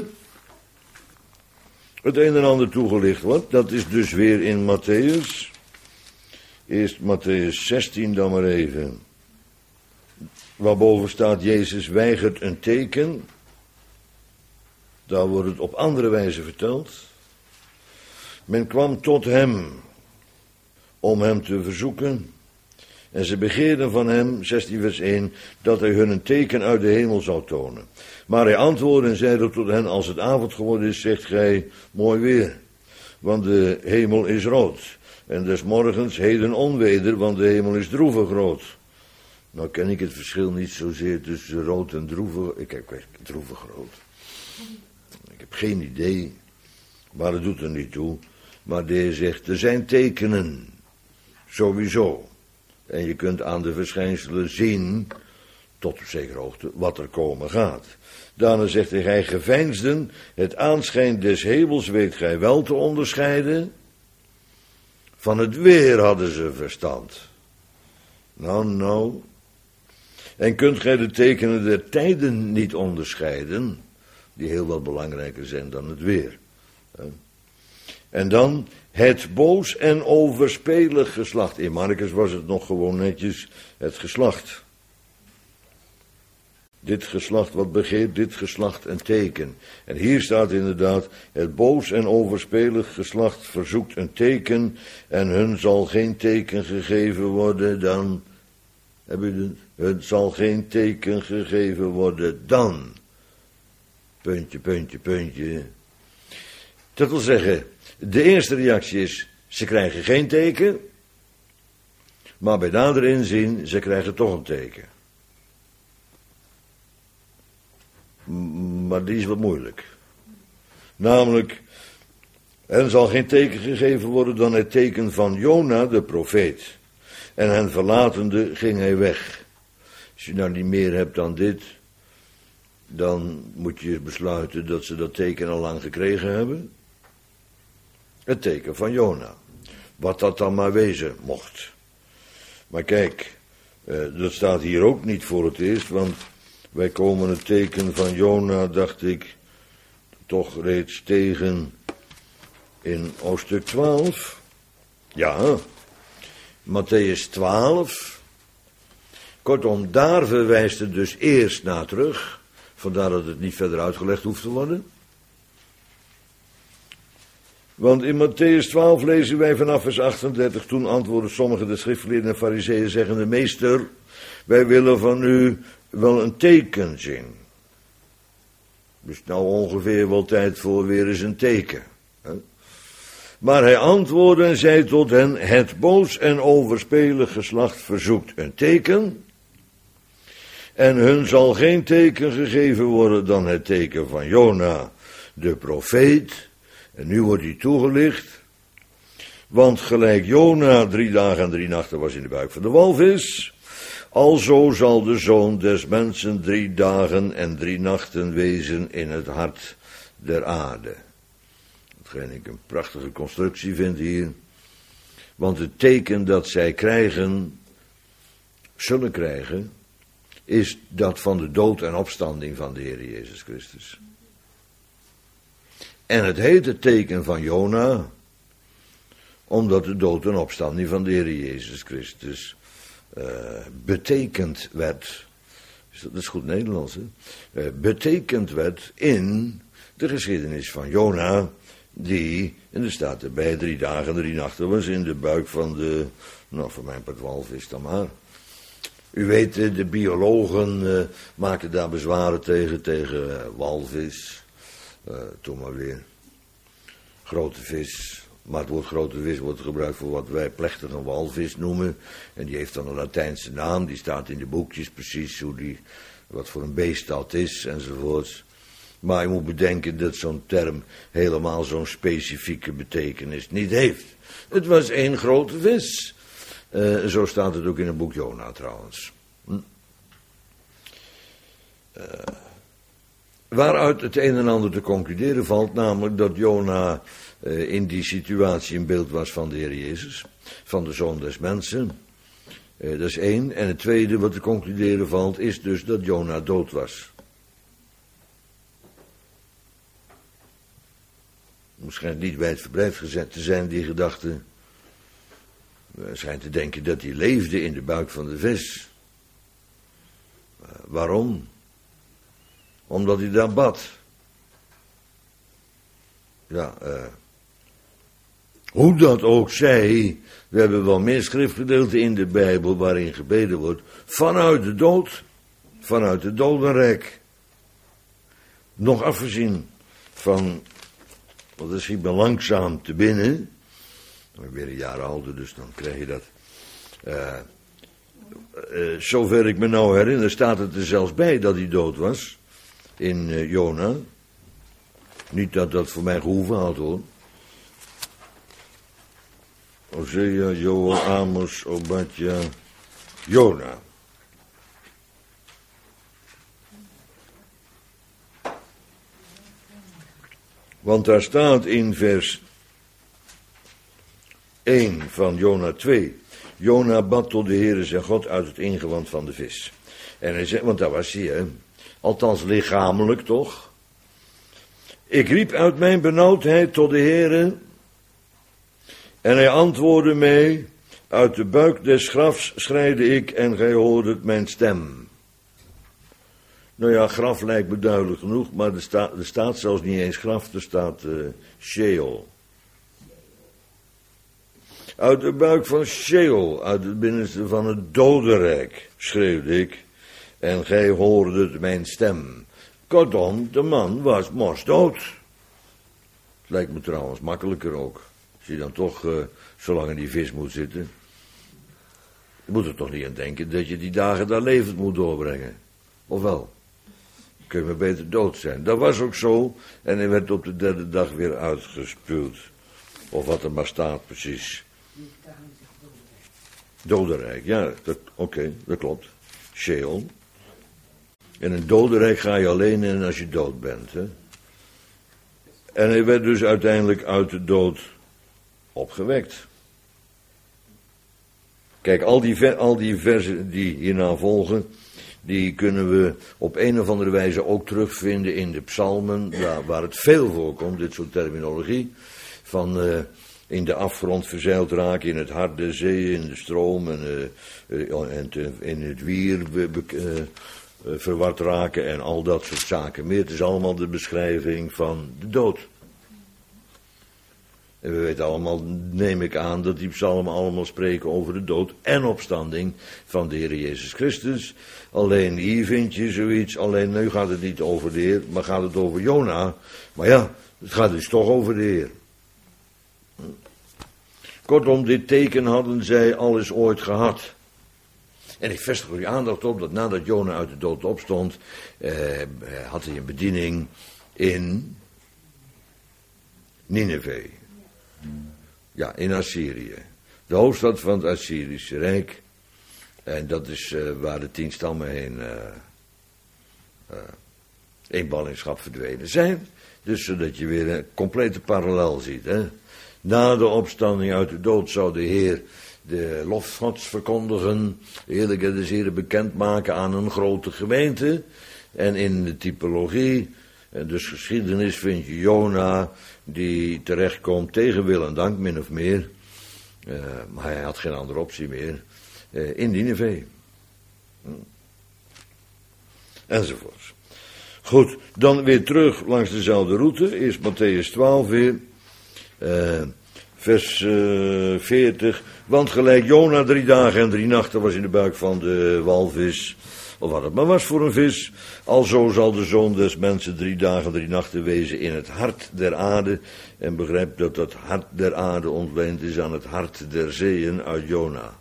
het een en ander toegelicht wordt. Dat is dus weer in Matthäus. Eerst Matthäus zestien dan maar even. Waarboven staat, Jezus weigert een teken. Daar wordt het op andere wijze verteld. Men kwam tot hem om hem te verzoeken. En ze begeerden van hem, zestien vers één, dat hij hun een teken uit de hemel zou tonen. Maar hij antwoordde en zeide tot hen, als het avond geworden is, zegt gij, mooi weer. Want de hemel is rood. En des morgens heden onweder, want de hemel is droevig rood. Nou ken ik het verschil niet zozeer tussen rood en droevig. Ik heb droevig rood. Ik heb geen idee, maar het doet er niet toe. Maar de Heer zegt, er zijn tekenen. Sowieso. En je kunt aan de verschijnselen zien, tot op zekere hoogte, wat er komen gaat. Daarna zegt hij, gij geveinsden, het aanschijn des hemels weet gij wel te onderscheiden. Van het weer hadden ze verstand. Nou, nou. En kunt gij de tekenen der tijden niet onderscheiden, die heel wat belangrijker zijn dan het weer. En dan het boos en overspelig geslacht. In Marcus was het nog gewoon netjes het geslacht. Dit geslacht wat begeert, dit geslacht een teken. En hier staat inderdaad, het boos en overspelig geslacht verzoekt een teken en hun zal geen teken gegeven worden dan, heb u het? Hun zal geen teken gegeven worden dan, puntje, puntje, puntje. Dat wil zeggen, de eerste reactie is, ze krijgen geen teken, maar bij nader inzien, ze krijgen toch een teken. Maar die is wat moeilijk. Namelijk, hen zal geen teken gegeven worden dan het teken van Jona, de profeet. En hen verlatende ging hij weg. Als je nou niet meer hebt dan dit, dan moet je besluiten dat ze dat teken al lang gekregen hebben. Het teken van Jona. Wat dat dan maar wezen mocht. Maar kijk, eh, dat staat hier ook niet voor het eerst, want wij komen het teken van Jona, dacht ik, toch reeds tegen in hoofdstuk twaalf. Ja, Mattheüs twaalf. Kortom, daar verwijst het dus eerst naar terug. Vandaar dat het niet verder uitgelegd hoeft te worden. Want in Mattheüs twaalf lezen wij vanaf vers achtendertig. Toen antwoordden sommige de schriftgeleerden en farizeeën zeggende: Meester, wij willen van u wel een teken zien. Dus nou ongeveer wel tijd voor weer eens een teken. Hè? Maar hij antwoordde en zei tot hen: het boos en overspelig geslacht verzoekt een teken. En hun zal geen teken gegeven worden dan het teken van Jona, de profeet. En nu wordt hij toegelicht. Want gelijk Jona drie dagen en drie nachten was in de buik van de walvis, alzo zal de Zoon des Mensen drie dagen en drie nachten wezen in het hart der aarde. Hetgeen ik een prachtige constructie vind hier. Want het teken dat zij krijgen, zullen krijgen, is dat van de dood en opstanding van de Heer Jezus Christus. En het heet het teken van Jona, omdat de dood en opstanding van de Heer Jezus Christus uh, betekend werd. Dat is goed Nederlands, hè? Uh, betekend werd in de geschiedenis van Jona, die, en er staat erbij, drie dagen, drie nachten was in de buik van de, nou voor mijn part walvis dan maar. U weet, de biologen uh, maken daar bezwaren tegen, tegen uh, walvis. Uh, toen maar weer grote vis. Maar het woord grote vis wordt gebruikt voor wat wij plechtig een walvis noemen. En die heeft dan een Latijnse naam. Die staat in de boekjes precies hoe die, wat voor een beest dat is enzovoorts. Maar je moet bedenken dat zo'n term helemaal zo'n specifieke betekenis niet heeft. Het was één grote vis. Uh, zo staat het ook in het boek Jona trouwens. Hm? Uh, waaruit het een en ander te concluderen valt, namelijk dat Jona uh, in die situatie een beeld was van de Heer Jezus, van de Zoon des Mensen. Uh, dat is één. En het tweede wat te concluderen valt, is dus dat Jona dood was. Het schijnt niet wijdverbreid gezet te zijn, die gedachte. Hij schijnt te denken dat hij leefde in de buik van de vis. Uh, waarom? Omdat hij daar bad. Ja, uh, hoe dat ook zij, we hebben wel meer schriftgedeelten in de Bijbel waarin gebeden wordt, vanuit de dood, vanuit het dodenrijk. Nog afgezien van, want dat schiet me langzaam te binnen. Ik ben weer een jaar ouder, dus dan krijg je dat. Uh, uh, zover ik me nou herinner, staat het er zelfs bij dat hij dood was. In uh, Jona. Niet dat dat voor mij gehoeven had hoor. Hosea, Joel, Amos, Obadja, Jona. Want daar staat in vers één van Jona twee. Jona bad tot de Heere zijn God uit het ingewand van de vis. En hij zei, want daar was hij, hè? Althans lichamelijk toch. Ik riep uit mijn benauwdheid tot de Heere. En hij antwoordde mij, uit de buik des grafs schreide ik en gij hoordet mijn stem. Nou ja, graf lijkt me duidelijk genoeg, maar er, sta, er staat zelfs niet eens graf, er staat uh, Sheol. Uit de buik van Sheol, uit het binnenste van het dodenrijk, schreeuwde ik, en gij hoordet mijn stem. Kortom, de man was mosdood. Het lijkt me trouwens makkelijker ook, als je dan toch uh, zo lang in die vis moet zitten. Je moet er toch niet aan denken dat je die dagen daar levend moet doorbrengen. Of wel? Kun je maar beter dood zijn. Dat was ook zo, en hij werd op de derde dag weer uitgespuwd. Of wat er maar staat precies. Dodenrijk, ja, oké, okay, dat klopt. Sheol. In een dodenrijk ga je alleen in als je dood bent. Hè? En hij werd dus uiteindelijk uit de dood opgewekt. Kijk, al die, ver, al die versen die hierna volgen, die kunnen we op een of andere wijze ook terugvinden in de psalmen, waar, waar het veel voorkomt, dit soort terminologie, van uh, in de afgrond verzeild raken, in het hart der zee, in de stroom en, uh, en te, in het wier be, be, uh, uh, verward raken en al dat soort zaken meer. Het is allemaal de beschrijving van de dood. En we weten allemaal, neem ik aan, dat die psalmen allemaal spreken over de dood en opstanding van de Heer Jezus Christus. Alleen hier vind je zoiets, alleen nu gaat het niet over de Heer, maar gaat het over Jona. Maar ja, het gaat dus toch over de Heer. Kortom, dit teken hadden zij al eens ooit gehad. En ik vestig er je aandacht op dat nadat Jona uit de dood opstond, eh, had hij een bediening in Nineve. Ja, in Assyrië. De hoofdstad van het Assyrische Rijk. En dat is uh, waar de tien stammen heen uh, uh, in ballingschap verdwenen zijn. Dus zodat je weer een complete parallel ziet. Hè? Na de opstanding uit de dood zou de Heer de lof Gods verkondigen. De heerlijkheid des Heren bekendmaken aan een grote gemeente. En in de typologie, en dus geschiedenis, vind je Jona die terechtkomt tegen wil en dank, min of meer. Uh, maar hij had geen andere optie meer. Uh, in Nineve. Hm. Enzovoorts. Goed, dan weer terug langs dezelfde route. Eerst Mattheüs twaalf weer. Uh, vers uh, veertig. Want gelijk Jona drie dagen en drie nachten was in de buik van de walvis, of wat het maar was voor een vis, alzo zal de Zoon des Mensen drie dagen, drie nachten wezen in het hart der aarde. En begrijp dat dat hart der aarde ontleend is aan het hart der zeeën uit Jona.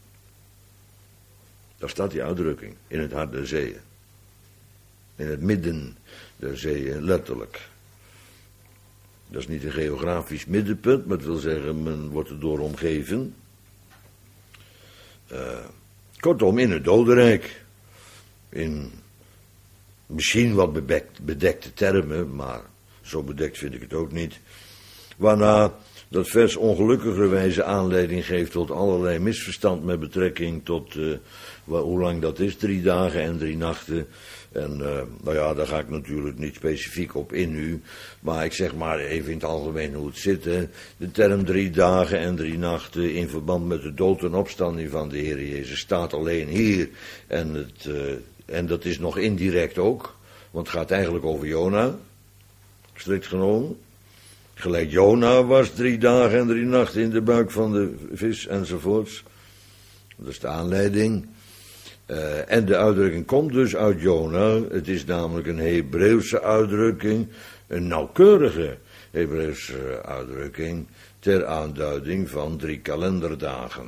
Daar staat die uitdrukking, in het hart der zeeën. In het midden der zeeën, letterlijk. Dat is niet een geografisch middenpunt, maar het wil zeggen, men wordt er door omgeven. Uh, kortom, in het dodenrijk. In misschien wat bedekt, bedekte termen, maar zo bedekt vind ik het ook niet. Waarna dat vers ongelukkigerwijze aanleiding geeft tot allerlei misverstand met betrekking tot uh, wel, hoe lang dat is, drie dagen en drie nachten. En uh, nou ja, daar ga ik natuurlijk niet specifiek op in nu, maar ik zeg maar even in het algemeen hoe het zit. Hè. De term drie dagen en drie nachten in verband met de dood en opstanding van de Heer Jezus staat alleen hier. En, het, uh, en dat is nog indirect ook, want het gaat eigenlijk over Jona, strikt genomen. Gelijk Jona was drie dagen en drie nachten in de buik van de vis enzovoorts. Dat is de aanleiding. Uh, en de uitdrukking komt dus uit Jona. Het is namelijk een Hebreeuwse uitdrukking, een nauwkeurige Hebreeuwse uitdrukking, ter aanduiding van drie kalenderdagen.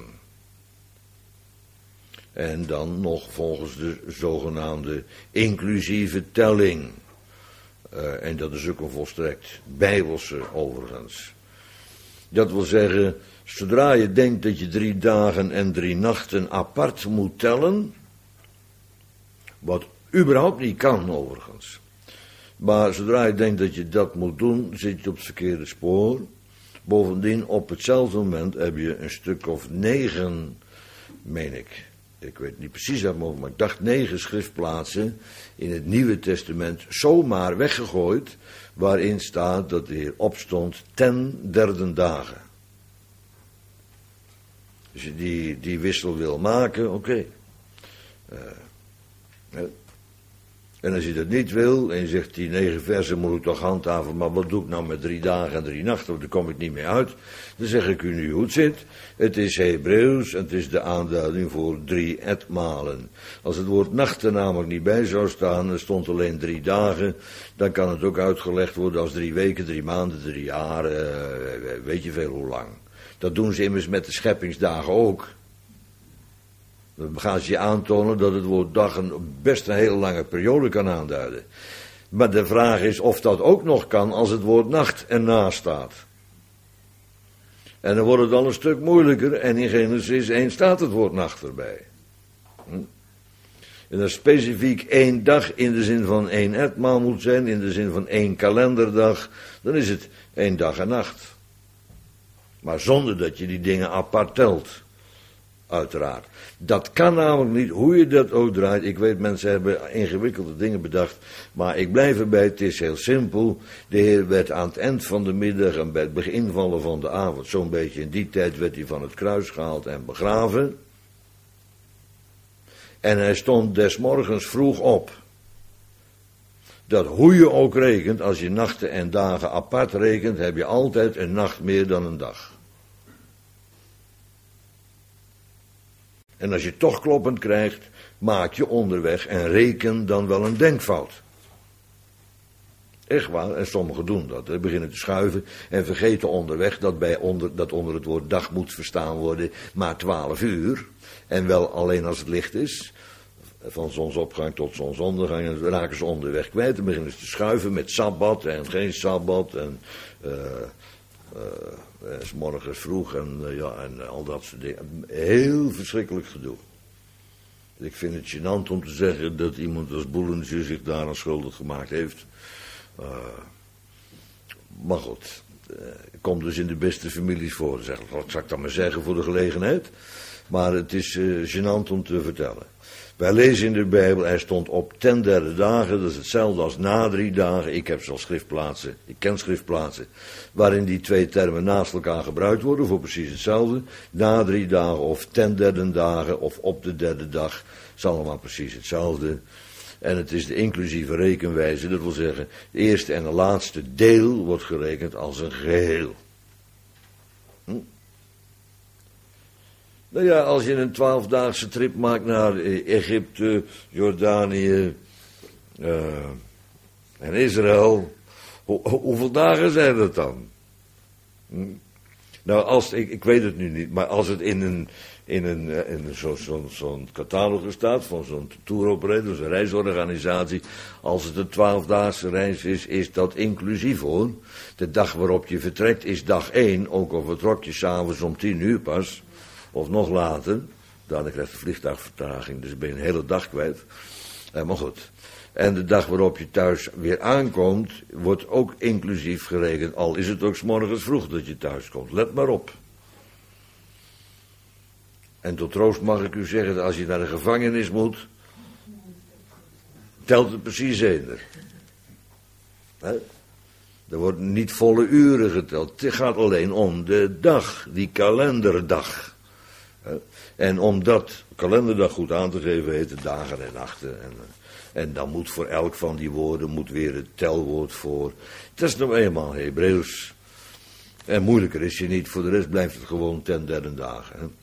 En dan nog volgens de zogenaamde inclusieve telling. Uh, en dat is ook een volstrekt bijbelse overigens. Dat wil zeggen, zodra je denkt dat je drie dagen en drie nachten apart moet tellen, wat überhaupt niet kan overigens, maar zodra je denkt dat je dat moet doen, zit je op het verkeerde spoor. Bovendien, op hetzelfde moment heb je een stuk of negen, meen ik, ik weet niet precies uit mijn hoofd, maar ik dacht negen schriftplaatsen in het Nieuwe Testament zomaar weggegooid, waarin staat dat de Heer opstond ten derde dagen. Als je die, die wissel wil maken, oké. Okay. Uh, en als je dat niet wil, en je zegt die negen versen moet ik toch handhaven, maar wat doe ik nou met drie dagen en drie nachten, want daar kom ik niet mee uit. Dan zeg ik u nu hoe het zit. Het is Hebreeuws en het is de aanduiding voor drie etmalen. Als het woord nachten namelijk niet bij zou staan, er stond alleen drie dagen, dan kan het ook uitgelegd worden als drie weken, drie maanden, drie jaar, uh, weet je veel hoe lang. Dat doen ze immers met de scheppingsdagen ook. Dan gaan ze je aantonen dat het woord dag een best een hele lange periode kan aanduiden. Maar de vraag is of dat ook nog kan als het woord nacht ernaast staat. En dan wordt het al een stuk moeilijker en in Genesis één staat het woord nacht erbij. Hm? En dat specifiek één dag in de zin van één etmaal moet zijn, in de zin van één kalenderdag, dan is het één dag en nacht. Maar zonder dat je die dingen apart telt. Uiteraard. Dat kan namelijk niet, hoe je dat ook draait. Ik weet, mensen hebben ingewikkelde dingen bedacht. Maar ik blijf erbij, het is heel simpel. De Heer werd aan het eind van de middag en bij het beginvallen van de avond, zo'n beetje in die tijd, werd hij van het kruis gehaald en begraven. En hij stond des morgens vroeg op. Dat hoe je ook rekent, als je nachten en dagen apart rekent, heb je altijd een nacht meer dan een dag. En als je toch kloppend krijgt, maak je onderweg en reken dan wel een denkfout. Echt waar, en sommigen doen dat. Ze beginnen te schuiven en vergeten onderweg dat, bij onder, dat onder het woord dag moet verstaan worden maar twaalf uur. En wel alleen als het licht is. Van zonsopgang tot zonsondergang. En dan raken ze onderweg kwijt. Dan beginnen ze te schuiven met sabbat en geen sabbat. En uh, uh, s morgens vroeg en, uh, ja, en al dat soort dingen. Heel verschrikkelijk gedoe. Ik vind het gênant om te zeggen dat iemand als Boelensje zich daar aan schuldig gemaakt heeft. Uh, maar goed. Uh, komt dus in de beste families voor. Zeg, wat zou ik dan maar zeggen voor de gelegenheid? Maar het is uh, gênant om te vertellen. Wij lezen in de Bijbel, hij stond op ten derde dagen, dat is hetzelfde als na drie dagen. Ik heb zelfs schriftplaatsen, ik ken schriftplaatsen, waarin die twee termen naast elkaar gebruikt worden voor precies hetzelfde. Na drie dagen of ten derde dagen of op de derde dag, is allemaal precies hetzelfde. En het is de inclusieve rekenwijze, dat wil zeggen, de eerste en de laatste deel wordt gerekend als een geheel. Hm? Nou ja, als je een twaalfdaagse trip maakt naar Egypte, Jordanië uh, en Israël, ho- ho- hoeveel dagen zijn dat dan? Hm? Nou, als, ik, ik weet het nu niet, maar als het in een, in een, in een zo, zo, zo'n catalogus staat van zo'n tour operator, zo'n reisorganisatie, als het een twaalfdaagse reis is, is dat inclusief hoor. De dag waarop je vertrekt is dag één, ook al vertrok je s'avonds om tien uur pas. Of nog later, daarna krijg je vliegtuigvertraging, dus ben je een hele dag kwijt. Eh, maar goed. En de dag waarop je thuis weer aankomt, wordt ook inclusief gerekend. Al is het ook 's morgens vroeg dat je thuis komt. Let maar op. En tot troost mag ik u zeggen, dat als je naar de gevangenis moet, telt het precies eender. Hè? Er worden niet volle uren geteld. Het gaat alleen om de dag, die kalenderdag. En om dat kalenderdag goed aan te geven, heet het dagen en nachten. En, en dan moet voor elk van die woorden moet weer het telwoord voor. Het is nou eenmaal Hebreeuws. En moeilijker is je niet, voor de rest blijft het gewoon ten derde dagen. Hè?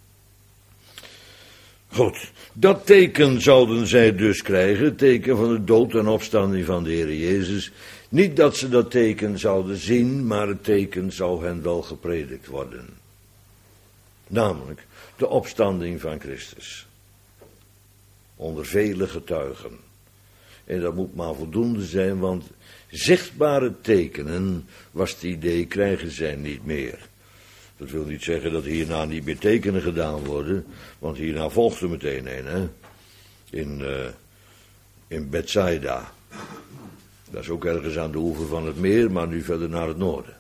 Goed, dat teken zouden zij dus krijgen, het teken van de dood en opstanding van de Heer Jezus. Niet dat ze dat teken zouden zien, maar het teken zou hen wel gepredikt worden. Namelijk de opstanding van Christus. Onder vele getuigen. En dat moet maar voldoende zijn, want zichtbare tekenen, was het idee, krijgen zij niet meer. Dat wil niet zeggen dat hierna niet meer tekenen gedaan worden, want hierna volgt er meteen een, hè. In, uh, in Bethsaida. Dat is ook ergens aan de oever van het meer, maar nu verder naar het noorden.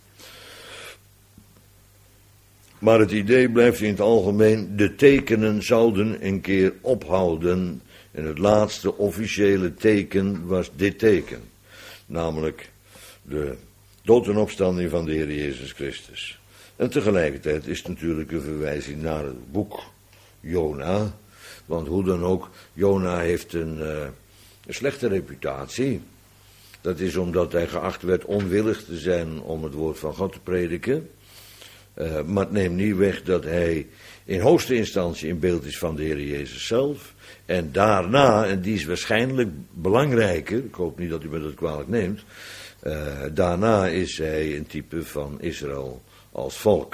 Maar het idee blijft in het algemeen, de tekenen zouden een keer ophouden. En het laatste officiële teken was dit teken. Namelijk de dood en opstanding van de Heer Jezus Christus. En tegelijkertijd is het natuurlijk een verwijzing naar het boek Jona. Want hoe dan ook, Jona heeft een, uh, een slechte reputatie. Dat is omdat hij geacht werd onwillig te zijn om het woord van God te prediken. Uh, maar het neemt niet weg dat hij in hoogste instantie in beeld is van de Heer Jezus zelf. En daarna, en die is waarschijnlijk belangrijker, ik hoop niet dat u me dat kwalijk neemt. Uh, daarna is hij een type van Israël als volk.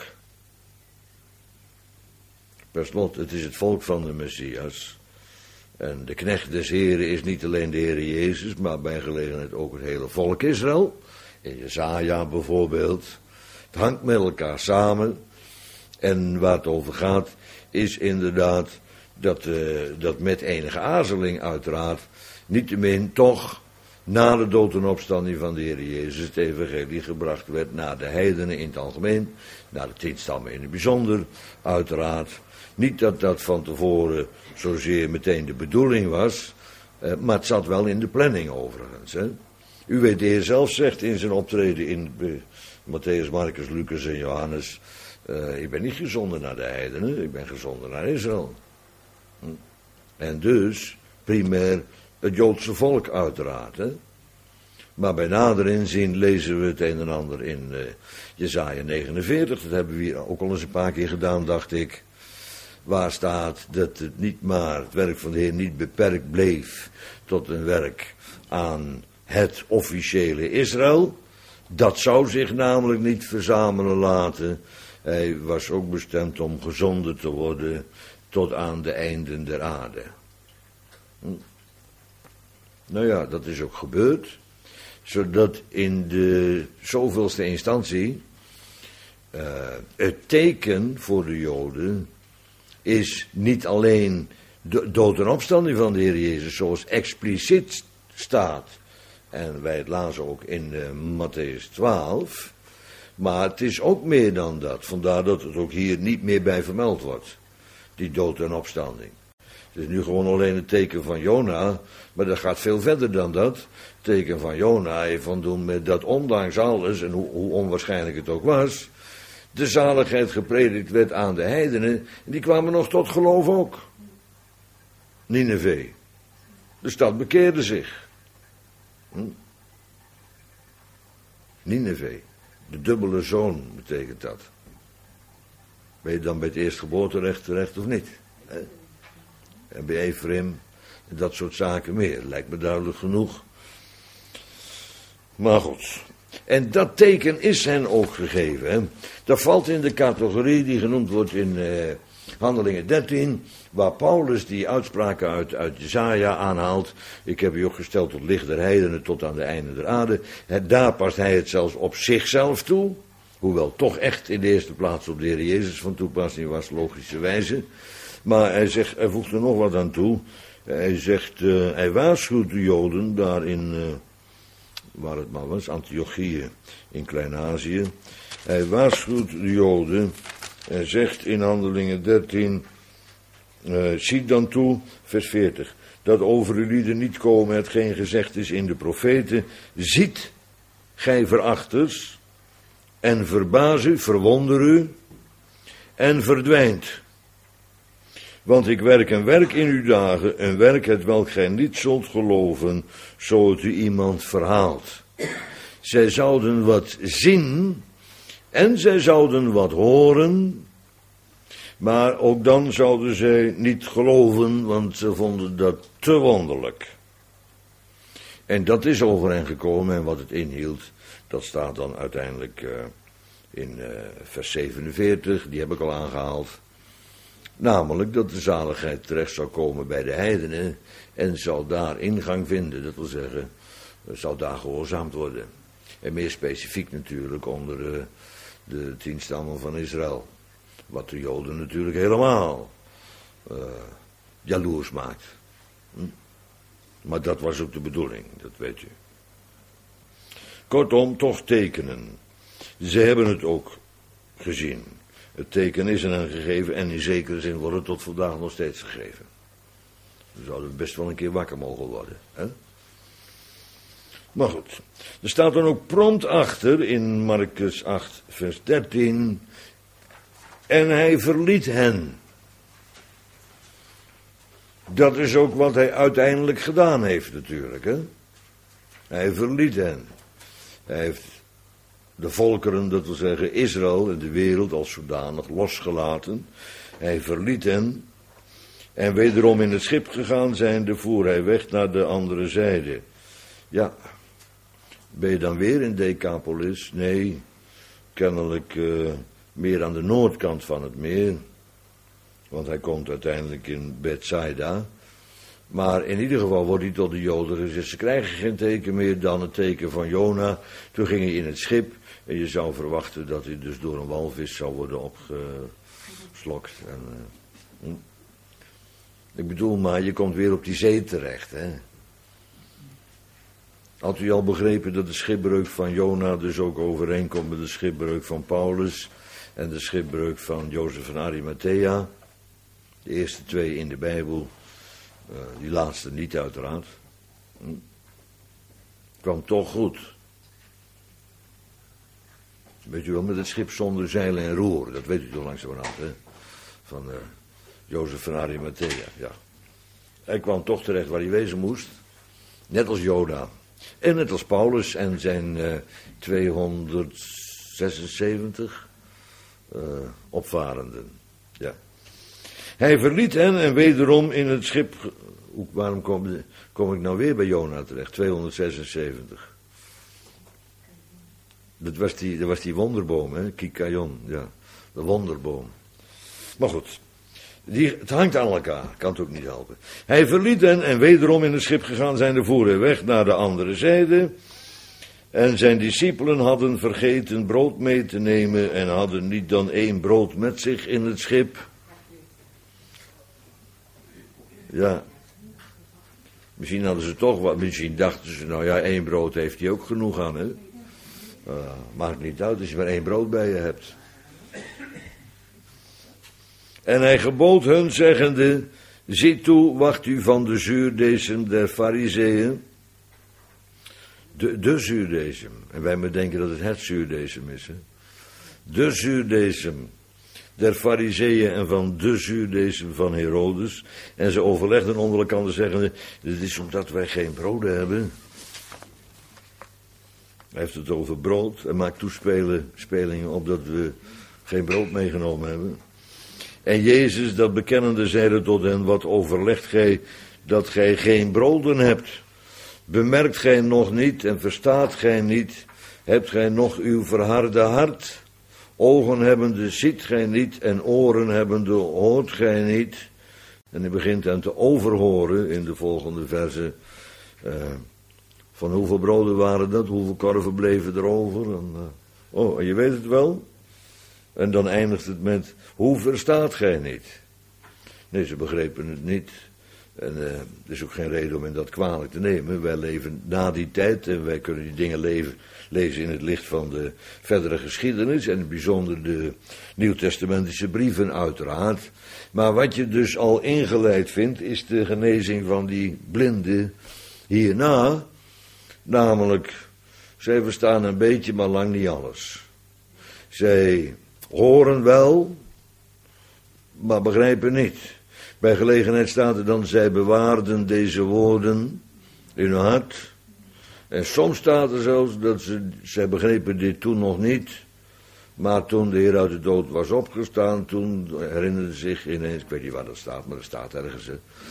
Per slot, het is het volk van de Messias. En de knecht des Heren is niet alleen de Heer Jezus, maar bij gelegenheid ook het hele volk Israël. In Jesaja bijvoorbeeld. Het hangt met elkaar samen. En waar het over gaat, is inderdaad dat, uh, dat met enige aarzeling uiteraard, niettemin toch na de dood en opstanding van de Heer Jezus het evangelie gebracht werd naar de heidenen in het algemeen, naar de tien stammen in het bijzonder, uiteraard. Niet dat dat van tevoren zozeer meteen de bedoeling was, eh, maar het zat wel in de planning overigens. Hè. U weet, de Heer zelf zegt in zijn optreden in eh, Matthäus, Marcus, Lucas en Johannes, uh, ik ben niet gezonden naar de heidenen, ik ben gezonden naar Israël. Hm. En dus primair het Joodse volk uiteraard. Hè? Maar bij nader inzien lezen we het een en ander in uh, Jesaja negenenveertig. Dat hebben we hier ook al eens een paar keer gedaan, dacht ik. Waar staat dat het niet maar, het werk van de Heer niet beperkt bleef tot een werk aan het officiële Israël. Dat zou zich namelijk niet verzamelen laten. Hij was ook bestemd om gezonden te worden tot aan de einden der aarde. Hm. Nou ja, dat is ook gebeurd. Zodat in de zoveelste instantie uh, het teken voor de Joden is niet alleen de dood en opstanding van de Heer Jezus, zoals expliciet staat. En wij het lazen ook in uh, Matthäus twaalf. Maar het is ook meer dan dat. Vandaar dat het ook hier niet meer bij vermeld wordt. Die dood en opstanding. Het is nu gewoon alleen het teken van Jona. Maar dat gaat veel verder dan dat. Het teken van Jona heeft van doen met dat ondanks alles, en hoe, hoe onwaarschijnlijk het ook was, de zaligheid gepredikt werd aan de heidenen. En die kwamen nog tot geloof ook. Nineve. De stad bekeerde zich. Hm? Nineve. De dubbele zoon betekent dat. Ben je dan bij het eerstgeboorterecht terecht of niet? Hè? En bij Ephraim, dat soort zaken meer. Lijkt me duidelijk genoeg. Maar goed. En dat teken is hen ook gegeven. Hè? Dat valt in de categorie die genoemd wordt in uh, Handelingen dertien, waar Paulus die uitspraken uit, uit Jesaja aanhaalt. Ik heb u ook gesteld tot licht der heidenen tot aan de einde der aarde. En daar past hij het zelfs op zichzelf toe. Hoewel toch echt in de eerste plaats op de Heer Jezus van toepassing was, logischerwijze. Maar hij, zegt, hij voegt er nog wat aan toe. Hij zegt, uh, hij waarschuwt de Joden daar in, uh, waar het maar was, Antiochië in Klein-Azië. Hij waarschuwt de Joden. Hij zegt in Handelingen dertien, uh, ziet dan toe, vers veertig, dat over u lieden niet komen hetgeen gezegd is in de profeten. Ziet, gij verachters, en verbaas u, verwonder u, en verdwijnt. Want ik werk een werk in uw dagen, een werk het welk gij niet zult geloven, zo het u iemand verhaalt. Zij zouden wat zien, en zij zouden wat horen, maar ook dan zouden zij niet geloven, want ze vonden dat te wonderlijk. En dat is over hen gekomen, en wat het inhield, dat staat dan uiteindelijk uh, in uh, vers zevenenveertig, die heb ik al aangehaald. Namelijk dat de zaligheid terecht zou komen bij de heidenen en zou daar ingang vinden, dat wil zeggen, zou daar gehoorzaamd worden. En meer specifiek natuurlijk onder uh, de tien stammen van Israël. Wat de Joden natuurlijk helemaal uh, jaloers maakt. Hm? Maar dat was ook de bedoeling, dat weet u. Kortom, toch tekenen. Ze hebben het ook gezien. Het teken is aan hen gegeven en in zekere zin wordt het tot vandaag nog steeds gegeven. We zouden best wel een keer wakker mogen worden. Hè? Maar goed, er staat dan ook prompt achter in Marcus acht vers dertien. En hij verliet hen. Dat is ook wat hij uiteindelijk gedaan heeft natuurlijk. Hè? Hij verliet hen. Hij heeft de volkeren, dat wil zeggen Israël en de wereld als zodanig, losgelaten. Hij verliet hen. En wederom in het schip gegaan zijnde, voer hij weg naar de andere zijde. Ja, ben je dan weer in Decapolis? Nee, kennelijk uh, meer aan de noordkant van het meer. Want hij komt uiteindelijk in Bethsaida. Maar in ieder geval wordt hij tot de Joden gezegd. Ze krijgen geen teken meer dan het teken van Jona. Toen ging hij in het schip. En je zou verwachten dat hij dus door een walvis zou worden opgeslokt. En, uh, hm. Ik bedoel maar, je komt weer op die zee terecht. Hè? Had u al begrepen dat de schipbreuk van Jona dus ook overeenkomt met de schipbreuk van Paulus en de schipbreuk van Jozef van Arimathea? De eerste twee in de Bijbel, uh, die laatste niet uiteraard. Hm. Kwam toch goed. Weet u wel, met het schip zonder zeilen en roer, dat weet u toch langzamerhand, hè? Van uh, Jozef van Arimathea, ja. Hij kwam toch terecht waar hij wezen moest, net als Jona. En net als Paulus en zijn uh, tweehonderdzesenzeventig uh, opvarenden. Ja. Hij verliet hen en wederom in het schip. Waarom kom, kom ik nou weer bij Jona terecht? tweehonderdzesenzeventig. Dat was die, dat was die wonderboom, hè? Kikayon, ja. De wonderboom. Maar goed. Die, het hangt aan elkaar, kan het ook niet helpen. Hij verliet hen en wederom in het schip gegaan zijn de voeren weg naar de andere zijde. En zijn discipelen hadden vergeten brood mee te nemen en hadden niet dan één brood met zich in het schip. Ja. Misschien hadden ze toch wat, misschien dachten ze, nou ja, één brood heeft hij ook genoeg aan, hè. Uh, maakt niet uit als je maar één brood bij je hebt. En hij gebood hun, zeggende, zie toe, wacht u van de zuurdesem der Farizeeën. De, de zuurdesem. En wij moeten denken dat het het zuurdesem is. Hè? De zuurdesem der Farizeeën en van de zuurdesem van Herodes. En ze overlegden onder elkaar, zeggende, dit is omdat wij geen broden hebben. Hij heeft het over brood en maakt toespelingen op dat we geen brood meegenomen hebben. En Jezus, dat bekennende, zeide tot hen, wat overlegt gij dat gij geen broden hebt? Bemerkt gij nog niet en verstaat gij niet? Hebt gij nog uw verharde hart? Ogen hebbende ziet gij niet en oren hebbende hoort gij niet? En hij begint hen te overhoren in de volgende verse. Uh, van hoeveel broden waren dat? Hoeveel korven bleven er over? En, uh, oh, en je weet het wel? En dan eindigt het met, hoe verstaat gij niet? Nee, ze begrepen het niet. En uh, er is ook geen reden om in dat kwalijk te nemen. Wij leven na die tijd en wij kunnen die dingen leven, lezen in het licht van de verdere geschiedenis. En in het bijzonder de Nieuwtestamentische brieven uiteraard. Maar wat je dus al ingeleid vindt, is de genezing van die blinde hierna. Namelijk, zij verstaan een beetje, maar lang niet alles. Zij horen wel, maar begrijpen niet. Bij gelegenheid staat er dan, zij bewaarden deze woorden in hun hart. En soms staat er zelfs dat ze, zij begrepen dit toen nog niet. Maar toen de Heer uit de dood was opgestaan, toen herinnerden ze zich ineens, ik weet niet waar dat staat, maar er staat ergens, uh,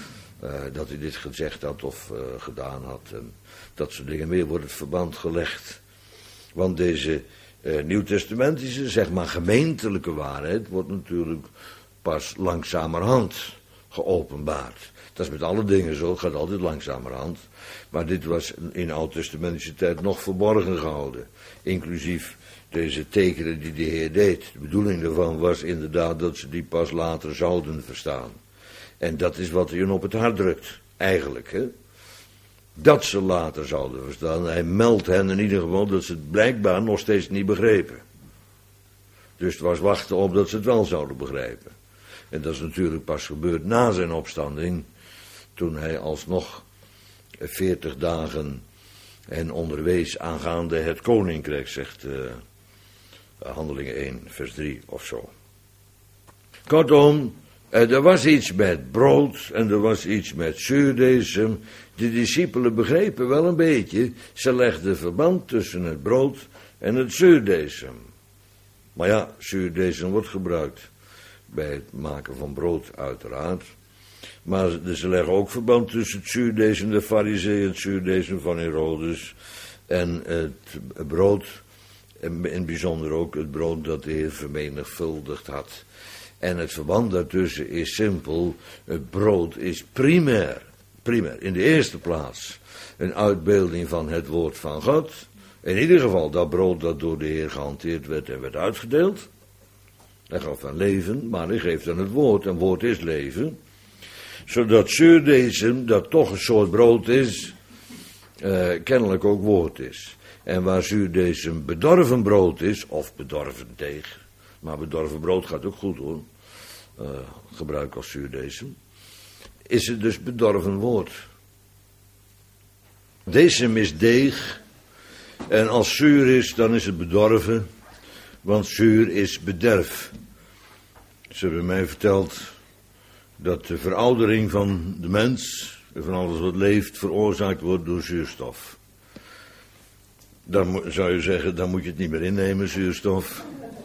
dat hij dit gezegd had of uh, gedaan had. En dat soort dingen meer wordt het verband gelegd. Want deze uh, nieuwtestamentische, zeg maar gemeentelijke waarheid, wordt natuurlijk pas langzamerhand geopenbaard. Dat is met alle dingen zo, het gaat altijd langzamerhand. Maar dit was in oud-testamentische tijd nog verborgen gehouden. Inclusief deze tekenen die de Heer deed. De bedoeling daarvan was inderdaad dat ze die pas later zouden verstaan. En dat is wat hij hun op het hart drukt, eigenlijk. Hè? Dat ze later zouden verstaan. Hij meldt hen in ieder geval dat ze het blijkbaar nog steeds niet begrepen. Dus het was wachten op dat ze het wel zouden begrijpen. En dat is natuurlijk pas gebeurd na zijn opstanding, toen hij alsnog veertig dagen hen onderwees aangaande het koninkrijk, zegt uh, Handelingen één, vers drie of zo. Kortom, uh, er was iets met brood en er was iets met zuurdesem. De discipelen begrepen wel een beetje, ze legden verband tussen het brood en het zuurdesem. Maar ja, zuurdesem wordt gebruikt bij het maken van brood uiteraard. Maar ze leggen ook verband tussen het zuurdesem der Farizeeën, het zuurdesem van Herodes en het brood, en in het bijzonder ook het brood dat de Heer vermenigvuldigd had. En het verband daartussen is simpel, het brood is primair, primair, in de eerste plaats een uitbeelding van het woord van God. In ieder geval dat brood dat door de Heer gehanteerd werd en werd uitgedeeld. Hij gaf dan leven, maar hij geeft dan het woord, en woord is leven. Zodat zuurdesem, dat toch een soort brood is, uh, kennelijk ook woord is. En waar zuurdesem bedorven brood is, of bedorven deeg, maar bedorven brood gaat ook goed hoor, uh, gebruik als zuurdesem, is het dus bedorven woord. Desem is deeg, en als zuur is, dan is het bedorven, want zuur is bederf. Ze hebben mij verteld dat de veroudering van de mens, van alles wat leeft, veroorzaakt wordt door zuurstof. Dan zou je zeggen, dan moet je het niet meer innemen, zuurstof.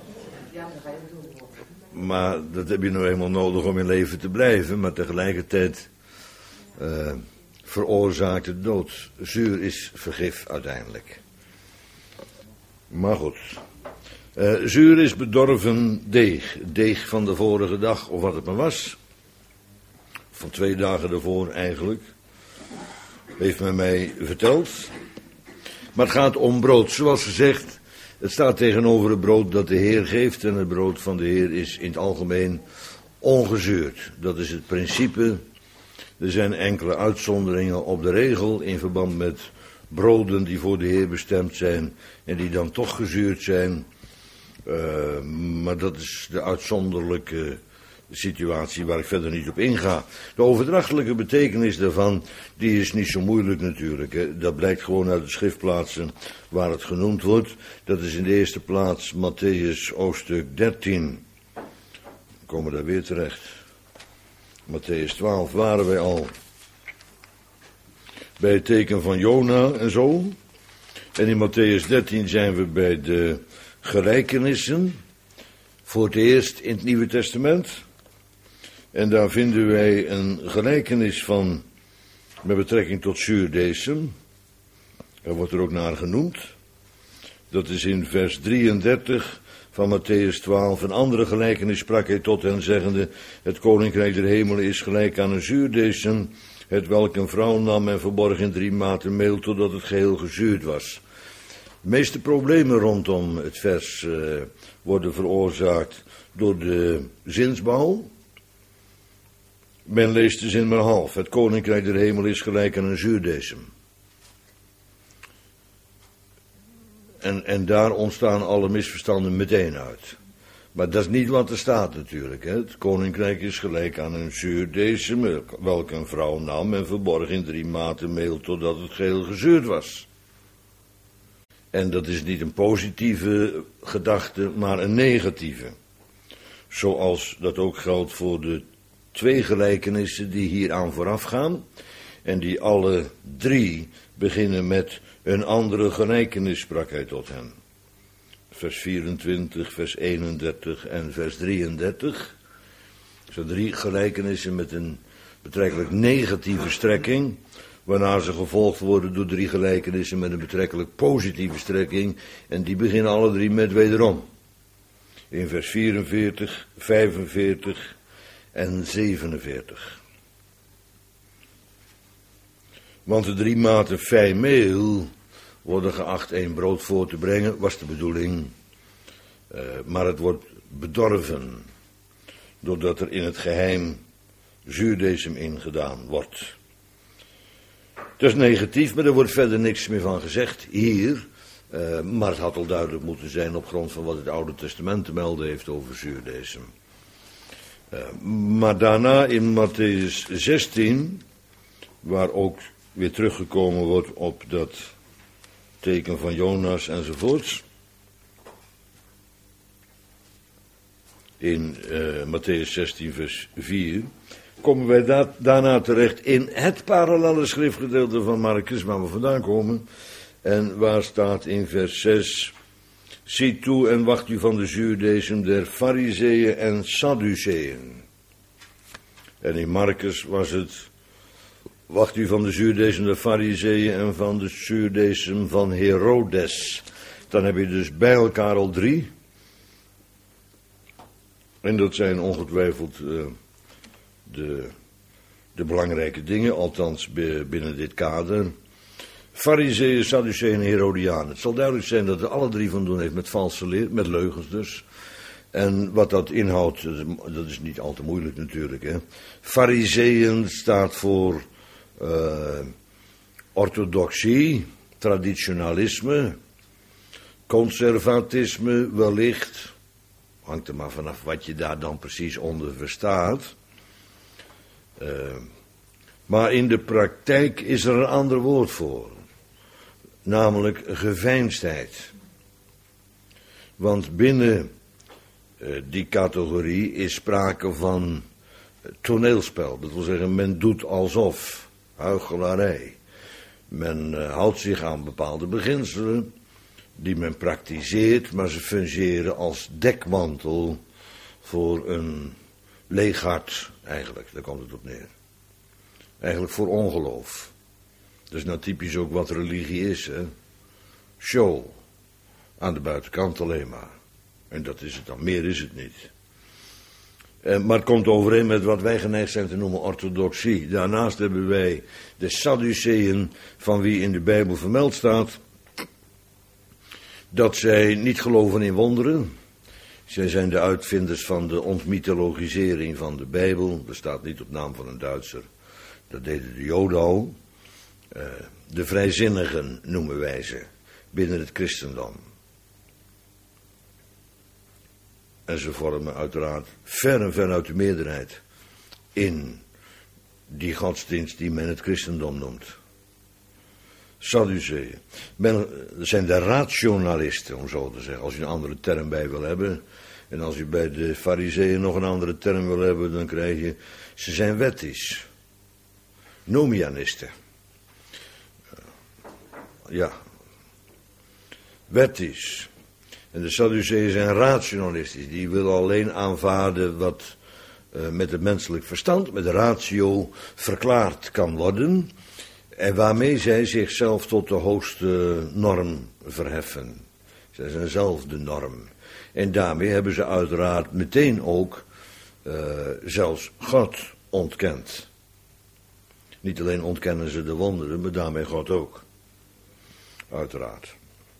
Maar dat heb je nou eenmaal nodig om in leven te blijven, maar tegelijkertijd uh, veroorzaakt het dood. Zuur is vergif uiteindelijk. Maar goed. Uh, zuur is bedorven deeg. Deeg van de vorige dag, of wat het maar was. Van twee dagen daarvoor eigenlijk. Heeft men mij verteld. Maar het gaat om brood. Zoals gezegd, het staat tegenover het brood dat de Heer geeft. En het brood van de Heer is in het algemeen ongezuurd. Dat is het principe. Er zijn enkele uitzonderingen op de regel in verband met broden die voor de Heer bestemd zijn. En die dan toch gezuurd zijn. Uh, maar dat is de uitzonderlijke situatie waar ik verder niet op inga. De overdrachtelijke betekenis daarvan, die is niet zo moeilijk natuurlijk. Hè. Dat blijkt gewoon uit de schriftplaatsen waar het genoemd wordt. Dat is in de eerste plaats Mattheüs hoofdstuk dertien. We komen daar weer terecht. Mattheüs twaalf waren wij al. Bij het teken van Jona en zo. En in Mattheüs dertien zijn we bij de gelijkenissen. Voor het eerst in het Nieuwe Testament. En daar vinden wij een gelijkenis van, met betrekking tot zuurdesem. Daar wordt er ook naar genoemd. Dat is in vers drieëndertig van Mattheüs twaalf. Een andere gelijkenis sprak hij tot hen zeggende: het koninkrijk der hemelen is gelijk aan een zuurdesem, het welk een vrouw nam en verborg in drie maten meel totdat het geheel gezuurd was. De meeste problemen rondom het vers uh, worden veroorzaakt door de zinsbouw. Men leest de zin maar half. Het koninkrijk der hemel is gelijk aan een zuurdesem. En, en daar ontstaan alle misverstanden meteen uit. Maar dat is niet wat er staat natuurlijk. Hè. Het koninkrijk is gelijk aan een zuurdesem, welke een vrouw nam en verborg in drie maten meel totdat het geheel gezuurd was. En dat is niet een positieve gedachte, maar een negatieve. Zoals dat ook geldt voor de twee gelijkenissen die hieraan vooraf gaan. En die alle drie beginnen met een andere gelijkenis sprak hij tot hen. Vers vierentwintig, vers eenendertig en vers drieëndertig. Zo drie gelijkenissen met een betrekkelijk negatieve strekking. Waarna ze gevolgd worden door drie gelijkenissen met een betrekkelijk positieve strekking. En die beginnen alle drie met wederom. In vers vierenveertig, vijfenveertig en zevenenveertig. Want de drie maten fijn meel worden geacht één brood voor te brengen, was de bedoeling. Uh, maar het wordt bedorven, doordat er in het geheim zuurdesem ingedaan wordt. Het is negatief, maar er wordt verder niks meer van gezegd hier. Uh, maar het had al duidelijk moeten zijn op grond van wat het Oude Testament te melden heeft over zuurdesem. Uh, maar daarna in Mattheüs zestien, waar ook weer teruggekomen wordt op dat teken van Jonas enzovoorts. In uh, Mattheüs zestien vers vier komen wij da- daarna terecht in het parallelle schriftgedeelte van Marcus, waar we vandaan komen. En waar staat in vers zes: zie toe en wacht u van de zuurdesem der Farizeeën en Sadduceeën. En in Marcus was het: wacht u van de zuurdesem der Farizeeën en van de zuurdesem van Herodes. Dan heb je dus bij elkaar al drie. En dat zijn ongetwijfeld uh, de, de belangrijke dingen, althans binnen dit kader. Farizeeën, Sadduceeën en Herodianen. Het zal duidelijk zijn dat er alle drie van doen heeft met valse leer, met leugens dus. En wat dat inhoudt, dat is niet al te moeilijk natuurlijk. Hè. Farizeeën staat voor uh, orthodoxie, traditionalisme, conservatisme wellicht. Hangt er maar vanaf wat je daar dan precies onder verstaat. Uh, maar in de praktijk is er een ander woord voor. Namelijk geveinsdheid. Want binnen uh, die categorie is sprake van toneelspel. Dat wil zeggen, men doet alsof. Huichelarij. Men uh, houdt zich aan bepaalde beginselen die men praktiseert, maar ze fungeren als dekmantel voor een leeg hart, eigenlijk. Daar komt het op neer. Eigenlijk voor ongeloof. Dat is nou typisch ook wat religie is, hè. Show. Aan de buitenkant alleen maar. En dat is het dan, meer is het niet. Eh, maar het komt overeen met wat wij geneigd zijn te noemen orthodoxie. Daarnaast hebben wij de Sadduceeën, van wie in de Bijbel vermeld staat dat zij niet geloven in wonderen. Zij zijn de uitvinders van de ontmythologisering van de Bijbel. Dat staat niet op naam van een Duitser. Dat deden de Joden al. Uh, de vrijzinnigen noemen wij ze binnen het christendom. En ze vormen uiteraard ver en ver uit de meerderheid in die godsdienst die men het christendom noemt. Sadduceeën. Dat zijn de rationalisten, om zo te zeggen. Als je een andere term bij wil hebben. En als je bij de fariseeën nog een andere term wil hebben, dan krijg je, ze zijn wettisch. Nomianisten. Ja. Wettisch. En de Sadduceeën zijn rationalistisch. Die willen alleen aanvaarden wat uh, met het menselijk verstand, met de ratio, verklaard kan worden. En waarmee zij zichzelf tot de hoogste norm verheffen. Zij zijn zelf de norm. En daarmee hebben ze uiteraard meteen ook uh, zelfs God ontkend. Niet alleen ontkennen ze de wonderen, maar daarmee God ook. Uiteraard.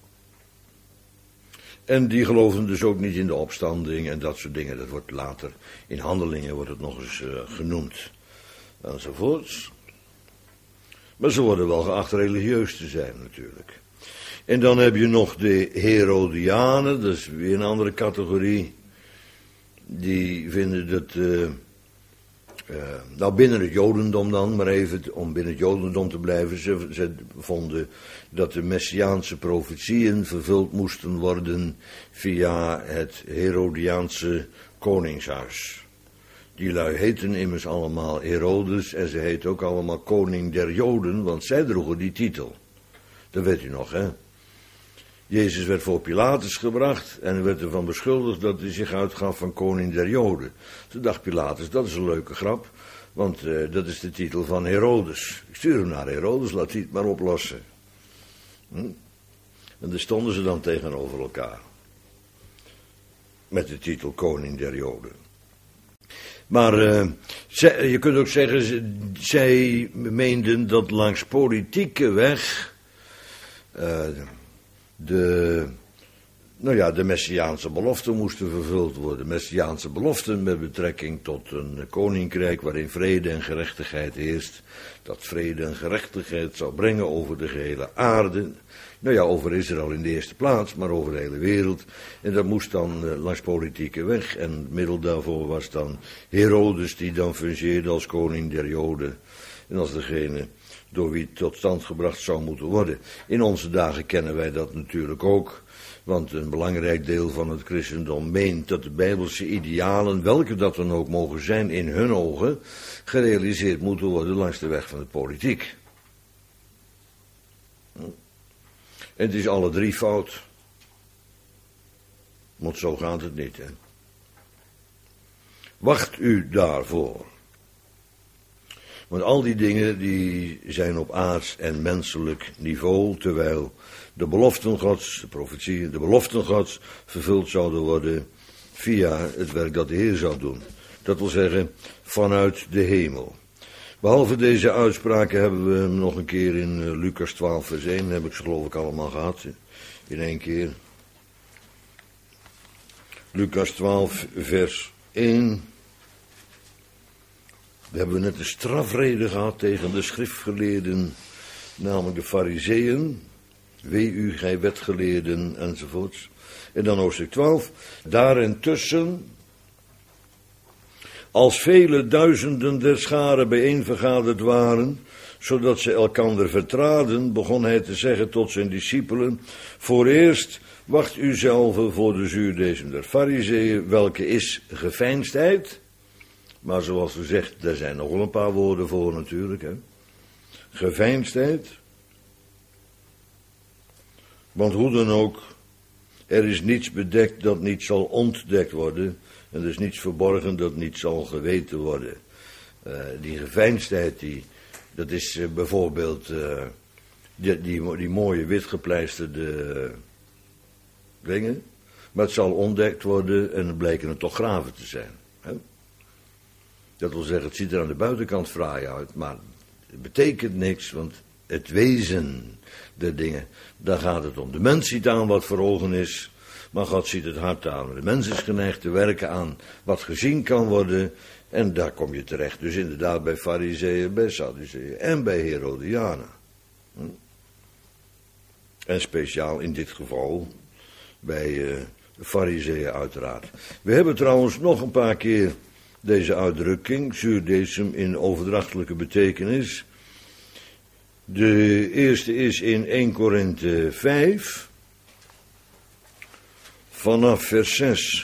En die geloven dus ook niet in de opstanding en dat soort dingen. Dat wordt later, in Handelingen wordt het nog eens uh, genoemd. Enzovoorts. Maar ze worden wel geacht religieus te zijn natuurlijk. En dan heb je nog de Herodianen, dat is weer een andere categorie. Die vinden dat, uh, uh, nou binnen het Jodendom dan, maar even om binnen het Jodendom te blijven. Ze, ze vonden dat de Messiaanse profetieën vervuld moesten worden via het Herodiaanse koningshuis. Die lui heten immers allemaal Herodes en ze heten ook allemaal koning der Joden, want zij droegen die titel. Dat weet u nog, hè? Jezus werd voor Pilatus gebracht en hij werd ervan beschuldigd dat hij zich uitgaf van koning der Joden. Toen dacht Pilatus, dat is een leuke grap, want uh, dat is de titel van Herodes. Ik stuur hem naar Herodes, laat hij het maar oplossen. Hm? En daar stonden ze dan tegenover elkaar. Met de titel koning der Joden. Maar uh, zij, je kunt ook zeggen, zij meenden dat langs politieke weg uh, de, nou ja, de Messiaanse beloften moesten vervuld worden. Messiaanse beloften met betrekking tot een koninkrijk waarin vrede en gerechtigheid heerst. Dat vrede en gerechtigheid zou brengen over de gehele aarde. Nou ja, over Israël in de eerste plaats, maar over de hele wereld. En dat moest dan uh, langs politieke weg. En het middel daarvoor was dan Herodes, die dan fungeerde als koning der Joden. En als degene door wie het tot stand gebracht zou moeten worden. In onze dagen kennen wij dat natuurlijk ook. Want een belangrijk deel van het christendom meent dat de bijbelse idealen, welke dat dan ook mogen zijn in hun ogen, gerealiseerd moeten worden langs de weg van de politiek. En het is alle drie fout. Want zo gaat het niet, hè. Wacht u daarvoor. Want al die dingen die zijn op aards en menselijk niveau, terwijl de beloften Gods, de profetieën, de beloften Gods vervuld zouden worden via het werk dat de Heer zou doen. Dat wil zeggen, vanuit de hemel. Behalve deze uitspraken hebben we hem nog een keer in uh, Lucas twaalf vers één, heb ik ze geloof ik allemaal gehad, in één keer. Lucas twaalf vers één. We hebben net een strafrede gehad tegen de schriftgeleerden namelijk de Farizeeën, wee u, gij wetgeleerden, enzovoorts. En dan hoofdstuk twaalf, daarintussen, als vele duizenden der scharen bijeenvergaderd waren, zodat ze elkander vertraden, begon hij te zeggen tot zijn discipelen, vooreerst wacht u zelf voor de zuurdesem der Farizeeën, welke is geveinsdheid. Maar zoals u zegt, daar zijn nog wel een paar woorden voor natuurlijk, hè. Geveinsdheid. Want hoe dan ook, er is niets bedekt dat niet zal ontdekt worden. En er is niets verborgen dat niet zal geweten worden. Uh, die geveinsdheid, die, dat is uh, bijvoorbeeld uh, die, die, die mooie witgepleisterde uh, dingen. Maar het zal ontdekt worden en dan blijken het toch graven te zijn. Hè? Dat wil zeggen, het ziet er aan de buitenkant fraai uit, maar het betekent niks, want het wezen der dingen, daar gaat het om. De mens ziet aan wat voor ogen is, maar God ziet het hart aan. De mens is geneigd te werken aan wat gezien kan worden, en daar kom je terecht. Dus inderdaad bij Farizeeën, bij Sadduceeën en bij Herodianen. Hm? En speciaal in dit geval bij uh, de Farizeeën uiteraard. We hebben trouwens nog een paar keer deze uitdrukking, zuurdesem in overdrachtelijke betekenis. De eerste is in eerste Korinthe vijf, vanaf vers zes.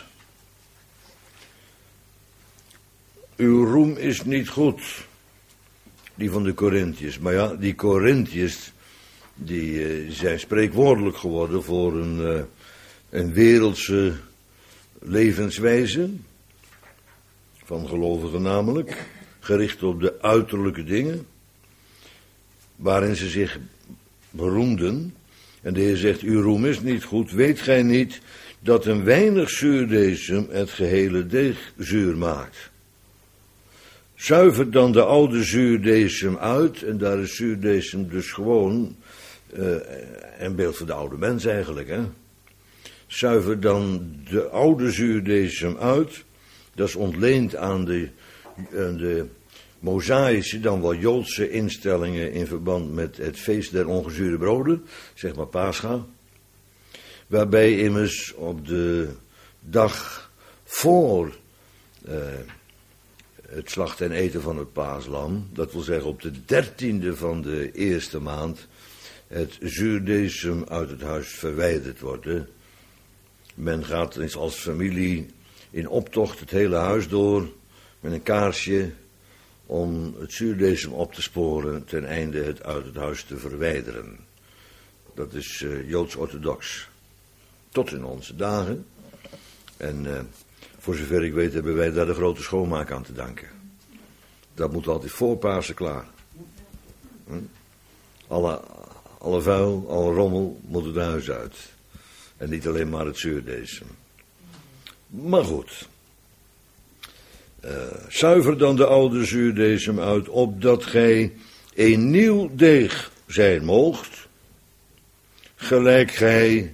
Uw roem is niet goed, die van de Korinthiërs. Maar ja, die Korinthiërs, die uh, zijn spreekwoordelijk geworden voor een, uh, een wereldse levenswijze, van gelovigen namelijk, gericht op de uiterlijke dingen, waarin ze zich beroemden. En de Heer zegt, uw roem is niet goed, weet gij niet dat een weinig zuurdesem het gehele deeg zuur maakt. Zuiver dan de oude zuurdesem uit, en daar is zuurdesem dus gewoon uh, een beeld van de oude mens eigenlijk, hè. Zuiver dan de oude zuurdesem uit, dat is ontleend aan de, aan de mosaïsche, dan wel Joodse instellingen in verband met het feest der ongezuurde broden, zeg maar Pascha, waarbij immers op de dag voor uh, het slachten en eten van het paaslam, dat wil zeggen op de dertiende van de eerste maand, het zuurdesem uit het huis verwijderd wordt. Men gaat eens als familie in optocht het hele huis door met een kaarsje om het zuurdesem op te sporen ten einde het uit het huis te verwijderen. Dat is uh, Joods-orthodox. Tot in onze dagen. En uh, voor zover ik weet hebben wij daar de grote schoonmaak aan te danken. Dat moet altijd voor Pasen klaar. Hm? Alle, alle vuil, alle rommel moet het huis uit. En niet alleen maar het zuurdesem. Maar goed. Uh, zuiver dan de oude zuurdesem uit, opdat gij een nieuw deeg zijn moogt, gelijk gij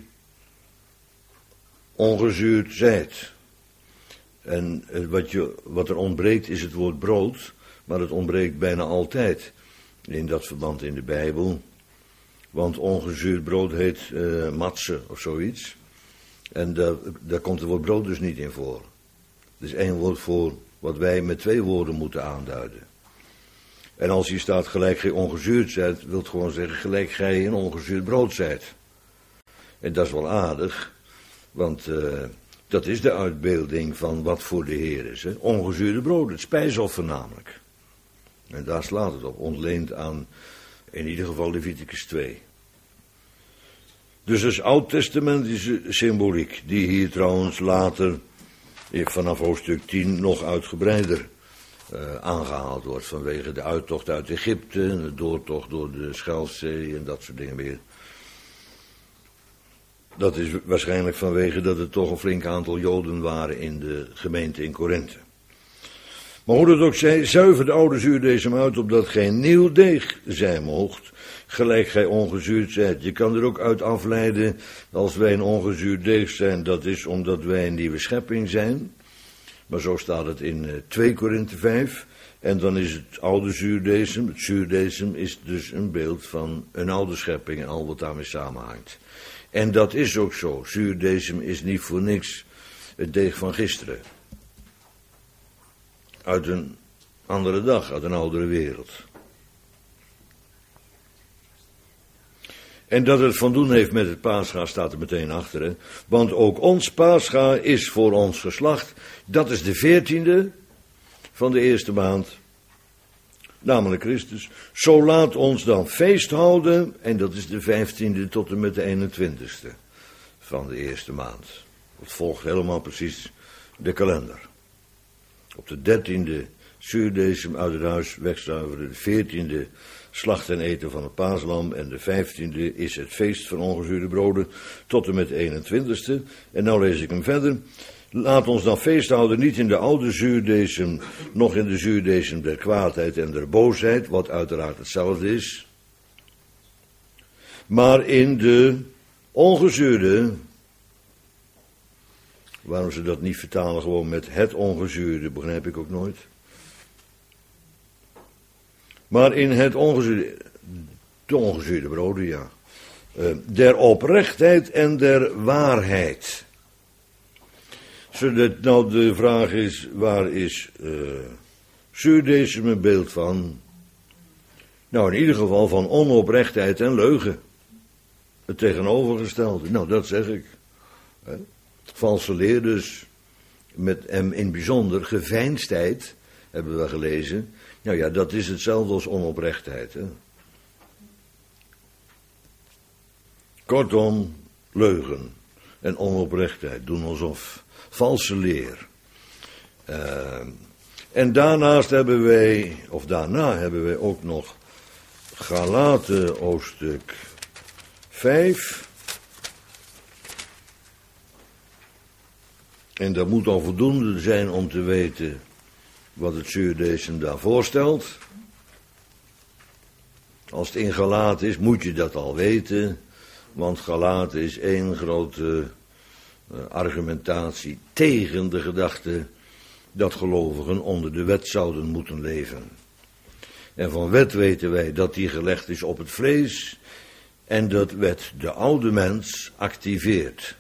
ongezuurd zijt. En wat, je, wat er ontbreekt is het woord brood, maar het ontbreekt bijna altijd in dat verband in de Bijbel. Want ongezuurd brood heet uh, matse of zoiets. En daar, daar komt het woord brood dus niet in voor. Er is één woord voor wat wij met twee woorden moeten aanduiden. En als hier staat gelijk gij ongezuurd zijt, wil het gewoon zeggen gelijk gij een ongezuurd brood zijt. En dat is wel aardig, want uh, dat is de uitbeelding van wat voor de Heer is. Hè? Ongezuurde brood, het spijsoffer namelijk. En daar slaat het op, ontleend aan in ieder geval Leviticus twee. Dus dat is oud-testamentische symboliek, die hier trouwens later vanaf hoofdstuk tien nog uitgebreider uh, aangehaald wordt. Vanwege de uittocht uit Egypte en de doortocht door de Schelfzee en dat soort dingen meer. Dat is waarschijnlijk vanwege dat er toch een flink aantal Joden waren in de gemeente in Korinthe. Maar hoe dat ook zij, zuiver de oude zuurdesem uit, opdat gij nieuw deeg zijn moogt, gelijk gij ongezuurd zijt. Je kan er ook uit afleiden, als wij een ongezuurd deeg zijn, dat is omdat wij een nieuwe schepping zijn. Maar zo staat het in twee Korinthe vijf. En dan is het oude zuurdesem, het zuurdesem is dus een beeld van een oude schepping en al wat daarmee samenhangt. En dat is ook zo. Zuurdesem is niet voor niks het deeg van gisteren. Uit een andere dag, uit een oudere wereld. En dat het van doen heeft met het Pascha staat er meteen achter. Hè? Want ook ons Pascha is voor ons geslacht. Dat is de veertiende van de eerste maand. Namelijk Christus. Zo laat ons dan feest houden. En dat is de vijftiende tot en met de eenentwintigste van de eerste maand. Dat volgt helemaal precies de kalender. Op de dertiende zuurdesem uit het huis wegzuiveren. De veertiende slacht en eten van het paaslam. En de vijftiende is het feest van ongezuurde broden tot en met de eenentwintigste. En nou lees ik hem verder. Laat ons dan feest houden, niet in de oude zuurdesem, nog in de zuurdesem der kwaadheid en der boosheid, wat uiteraard hetzelfde is. Maar in de ongezuurde, waarom ze dat niet vertalen gewoon met het ongezuurde, begrijp ik ook nooit. Maar in het ongezuurde, de ongezuurde broden, ja. Uh, der oprechtheid en der waarheid. Zodat nou de vraag is, waar is uh, zuurdesem een beeld van? Nou, in ieder geval van onoprechtheid en leugen. Het tegenovergestelde. Nou, dat zeg ik. Hè? Valse leer dus. Met, en in bijzonder geveinsdheid, hebben we gelezen. Nou ja, dat is hetzelfde als onoprechtheid. Hè? Kortom, leugen en onoprechtheid. Doen alsof. Valse leer. Uh, en daarnaast hebben wij, of daarna hebben wij ook nog Galaten hoofdstuk vijf. En dat moet al voldoende zijn om te weten wat het zuurdesem daar voorstelt. Als het in Galaten is, moet je dat al weten. Want Galaten is één grote argumentatie tegen de gedachte dat gelovigen onder de wet zouden moeten leven. En van wet weten wij dat die gelegd is op het vlees en dat wet de oude mens activeert.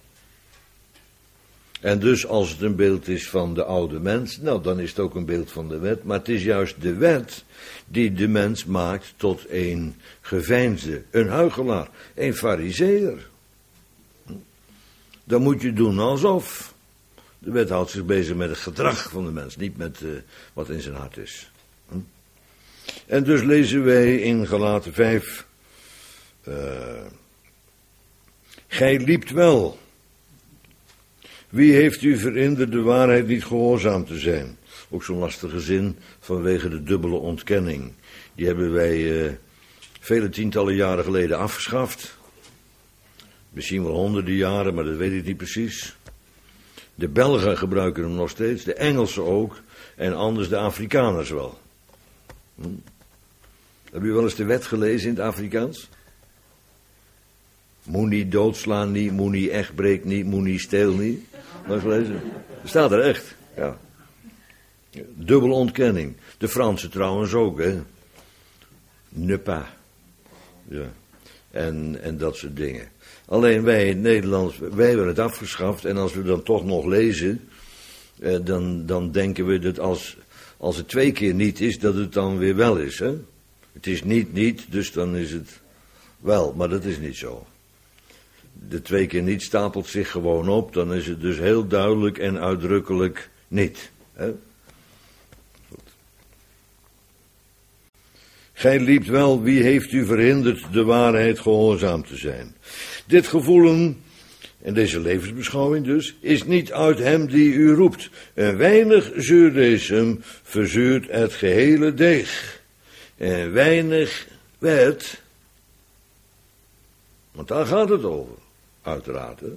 En dus als het een beeld is van de oude mens, nou dan is het ook een beeld van de wet, maar het is juist de wet die de mens maakt tot een geveinsde, een huichelaar, een farizeeër. Dan moet je doen alsof. De wet houdt zich bezig met het gedrag van de mens, niet met uh, wat in zijn hart is. Hm? En dus lezen wij in Galaten vijf. Uh, Gij liept wel. Wie heeft u verhinderd de waarheid niet gehoorzaam te zijn? Ook zo'n lastige zin vanwege de dubbele ontkenning. Die hebben wij uh, vele tientallen jaren geleden afgeschaft. Misschien wel honderden jaren, maar dat weet ik niet precies. De Belgen gebruiken hem nog steeds, de Engelsen ook, en anders de Afrikaners wel. Hm. Heb u wel eens de wet gelezen in het Afrikaans? Moet niet doodslaan niet, moet niet echt breek niet, moet niet steel niet. Maar gelezen? Dat staat er echt, ja. Dubbele ontkenning. De Fransen trouwens ook, hè. Ne pas. Ja. En, en dat soort dingen. Alleen wij in Nederland, wij hebben het afgeschaft en als we dan toch nog lezen, eh, dan, dan denken we dat als, als het twee keer niet is, dat het dan weer wel is. Hè? Het is niet niet, dus dan is het wel, maar dat is niet zo. De twee keer niet stapelt zich gewoon op, dan is het dus heel duidelijk en uitdrukkelijk niet. Hè? Gij liept wel, wie heeft u verhinderd de waarheid gehoorzaam te zijn? Dit gevoelen, en deze levensbeschouwing dus, is niet uit hem die u roept. Een weinig zuurdesem verzuurt het gehele deeg. En weinig wet, want daar gaat het over, uiteraard. Hè?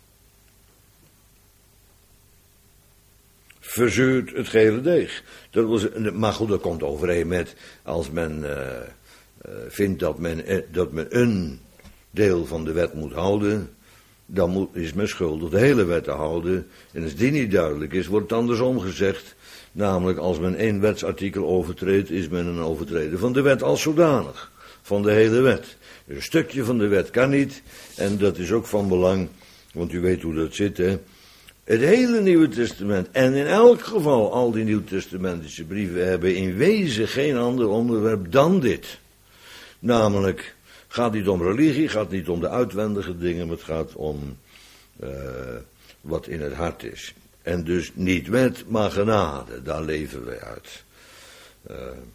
Verzuurt het gehele deeg. Dat was, maar goed, dat komt overeen met als men uh, uh, vindt dat men, uh, dat men een deel van de wet moet houden, dan moet, is men schuldig de hele wet te houden. En als die niet duidelijk is, wordt het andersom gezegd. Namelijk, als men één wetsartikel overtreedt, is men een overtreder van de wet als zodanig. Van de hele wet. Dus een stukje van de wet kan niet. En dat is ook van belang, want u weet hoe dat zit, hè. Het hele Nieuwe Testament, en in elk geval al die Nieuwtestamentische brieven, hebben in wezen geen ander onderwerp dan dit. Namelijk, het gaat niet om religie, het gaat niet om de uitwendige dingen, maar het gaat om uh, wat in het hart is. En dus niet wet, maar genade, daar leven wij uit. Uh,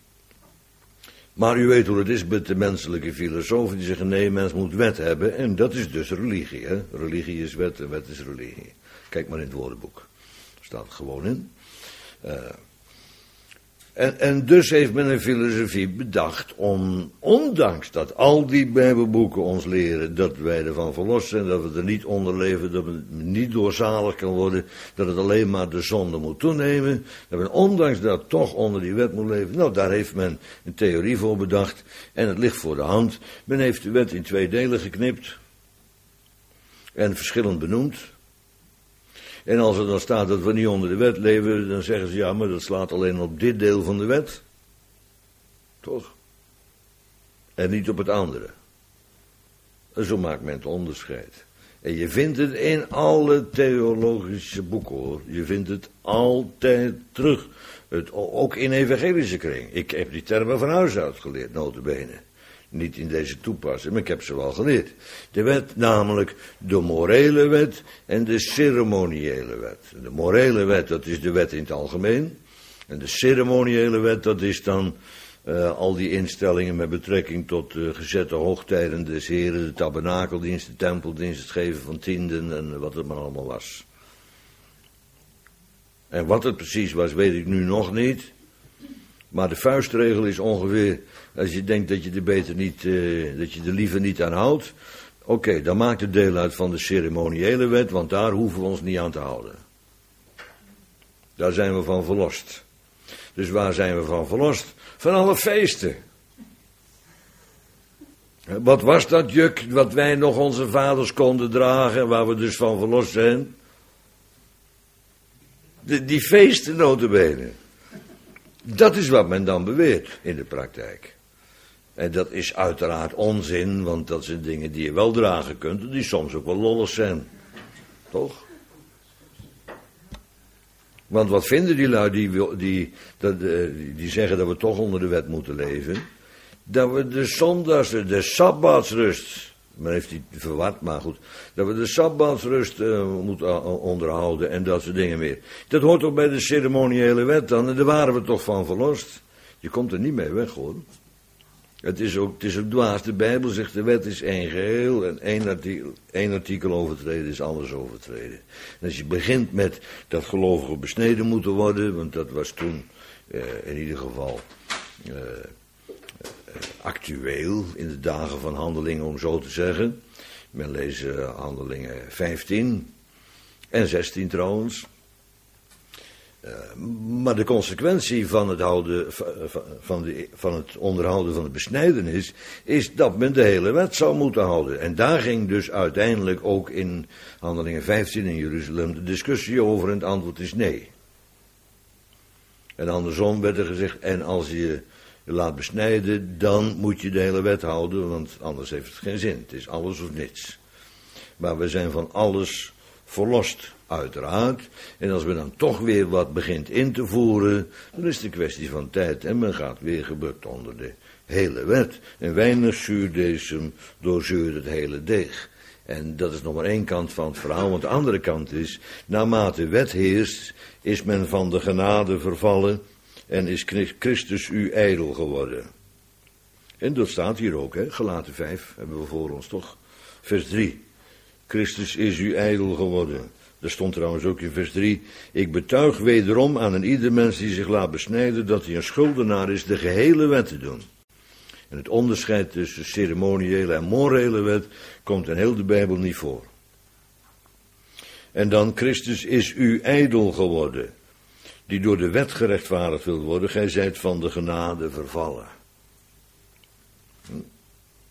maar u weet hoe het is met de menselijke filosofen, die zeggen nee, mens moet wet hebben, en dat is dus religie, hè. Religie is wet en wet is religie. Kijk maar in het woordenboek. Daar staat het gewoon in. Uh, en, en dus heeft men een filosofie bedacht om, ondanks dat al die Bijbelboeken ons leren dat wij ervan verlost zijn, dat we er niet onder leven, dat het niet doorzalig kan worden, dat het alleen maar de zonde moet toenemen, dat men ondanks dat toch onder die wet moet leven. Nou, daar heeft men een theorie voor bedacht en het ligt voor de hand. Men heeft de wet in twee delen geknipt en verschillend benoemd. En als er dan staat dat we niet onder de wet leven, dan zeggen ze ja, maar dat slaat alleen op dit deel van de wet. Toch? En niet op het andere. En zo maakt men het onderscheid. En je vindt het in alle theologische boeken, hoor. Je vindt het altijd terug. Het, ook in evangelische kring. Ik heb die termen van huis uit geleerd, nota bene. Niet in deze toepassing, maar ik heb ze wel geleerd. De wet, namelijk de morele wet en de ceremoniële wet. De morele wet, dat is de wet in het algemeen. En de ceremoniële wet, dat is dan uh, al die instellingen met betrekking tot uh, gezette hoogtijden des Heren, de tabernakeldienst, de tempeldienst, het geven van tienden en wat het maar allemaal was. En wat het precies was, weet ik nu nog niet. Maar de vuistregel is ongeveer, als je denkt dat je er beter niet, uh, dat je er liever niet aan houdt. Oké, okay, dan maakt het deel uit van de ceremoniële wet, want daar hoeven we ons niet aan te houden. Daar zijn we van verlost. Dus waar zijn we van verlost? Van alle feesten. Wat was dat juk wat wij nog onze vaders konden dragen, waar we dus van verlost zijn? De, die feesten nota bene. Dat is wat men dan beweert in de praktijk. En dat is uiteraard onzin, want dat zijn dingen die je wel dragen kunt, die soms ook wel lollig zijn. Toch? Want wat vinden die lui die, die, die, die zeggen dat we toch onder de wet moeten leven? Dat we de zondags, de sabbatsrust, men heeft die verward, maar goed, dat we de sabbatsrust uh, moeten onderhouden en dat soort dingen meer. Dat hoort ook bij de ceremoniële wet dan, en daar waren we toch van verlost. Je komt er niet mee weg, hoor. Het is ook, het is ook dwaas, de Bijbel zegt de wet is één geheel en één artikel, één artikel overtreden is alles overtreden. En als je begint met dat gelovigen besneden moeten worden, want dat was toen uh, in ieder geval uh, uh, actueel in de dagen van Handelingen, om zo te zeggen. Men leest uh, Handelingen vijftien en zestien trouwens. Uh, maar de consequentie van het, houden, van, de, van het onderhouden van de besnijdenis is dat men de hele wet zou moeten houden. En daar ging dus uiteindelijk ook in Handelingen vijftien in Jeruzalem de discussie over en het antwoord is nee. En andersom werd er gezegd, en als je je laat besnijden, dan moet je de hele wet houden, want anders heeft het geen zin. Het is alles of niets. Maar we zijn van alles verlost, uiteraard. En als we dan toch weer wat begint in te voeren, dan is het een kwestie van tijd. En men gaat weer gebukt onder de hele wet. En weinig zuurdesem doorzeurt het hele deeg. En dat is nog maar één kant van het verhaal. Want de andere kant is, naarmate wet heerst, is men van de genade vervallen en is Christus u ijdel geworden. En dat staat hier ook, hè. Galaten vijf hebben we voor ons, toch? Vers drie. Christus is u ijdel geworden. Er stond trouwens ook in vers drie. Ik betuig wederom aan een ieder mens die zich laat besnijden dat hij een schuldenaar is de gehele wet te doen. En het onderscheid tussen ceremoniële en morele wet komt in heel de Bijbel niet voor. En dan Christus is u ijdel geworden, die door de wet gerechtvaardigd wil worden. Gij zijt van de genade vervallen.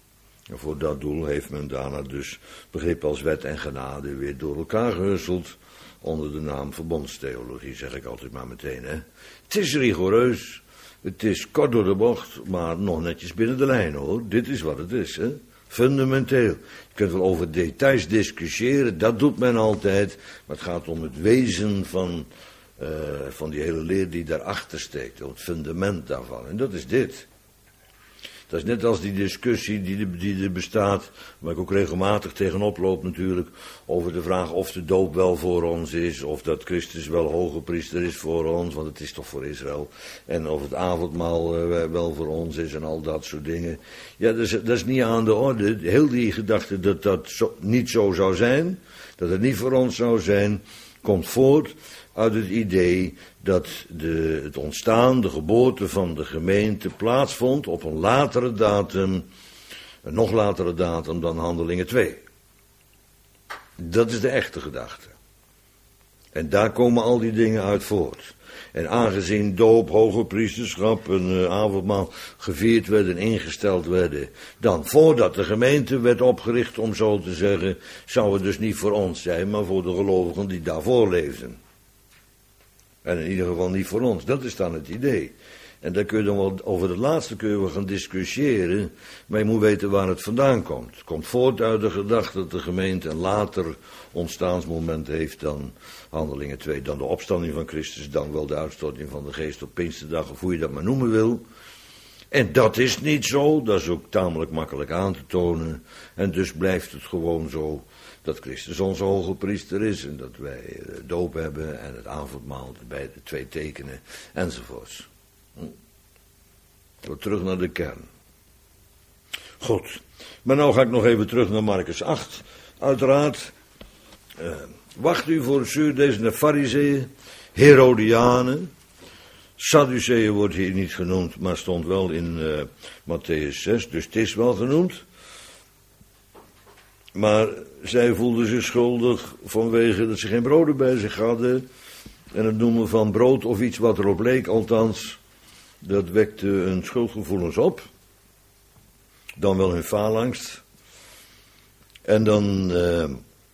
En voor dat doel heeft men daarna dus begrip als wet en genade weer door elkaar gehusteld onder de naam verbondstheologie, zeg ik altijd maar meteen. Hè. Het is rigoureus, het is kort door de bocht, maar nog netjes binnen de lijn hoor. Dit is wat het is, hè. Fundamenteel. Je kunt wel over details discussiëren, dat doet men altijd, maar het gaat om het wezen van, uh, van die hele leer die daarachter steekt, om het fundament daarvan. En dat is dit. Dat is net als die discussie die, die er bestaat, waar ik ook regelmatig tegenop loop natuurlijk, over de vraag of de doop wel voor ons is, of dat Christus wel hoge priester is voor ons, want het is toch voor Israël, en of het avondmaal uh, wel voor ons is en al dat soort dingen. Ja, dat is, dat is niet aan de orde. Heel die gedachte dat dat zo, niet zo zou zijn, dat het niet voor ons zou zijn, komt voort uit het idee dat de, het ontstaan, de geboorte van de gemeente plaatsvond op een latere datum, een nog latere datum dan Handelingen twee. Dat is de echte gedachte. En daar komen al die dingen uit voort. En aangezien doop, hoge priesterschap en uh, avondmaal gevierd werden, ingesteld werden, dan voordat de gemeente werd opgericht, om zo te zeggen, zou het dus niet voor ons zijn, maar voor de gelovigen die daarvoor leefden. En in ieder geval niet voor ons, dat is dan het idee. En daar kun je dan wel, over het laatste kun je wel gaan discussiëren, maar je moet weten waar het vandaan komt. Het komt voort uit de gedachte dat de gemeente een later ontstaansmoment heeft dan Handelingen twee, dan de opstanding van Christus, dan wel de uitstorting van de geest op Pinksterdag, of hoe je dat maar noemen wil. En dat is niet zo, dat is ook tamelijk makkelijk aan te tonen. En dus blijft het gewoon zo dat Christus onze hoge priester is en dat wij doop hebben en het avondmaal, bij de twee tekenen enzovoorts. Hm. Terug naar de kern. Goed, maar nou ga ik nog even terug naar Marcus acht. Uiteraard, uh, wacht u voor het zuur deze Farizeeën, Herodianen. Sadduceeën wordt hier niet genoemd, maar stond wel in uh, Matthäus zes, dus het is wel genoemd. Maar zij voelden zich schuldig vanwege dat ze geen broden bij zich hadden. En het noemen van brood of iets wat erop leek, althans, dat wekte hun schuldgevoelens op. Dan wel hun faalangst. En dan uh,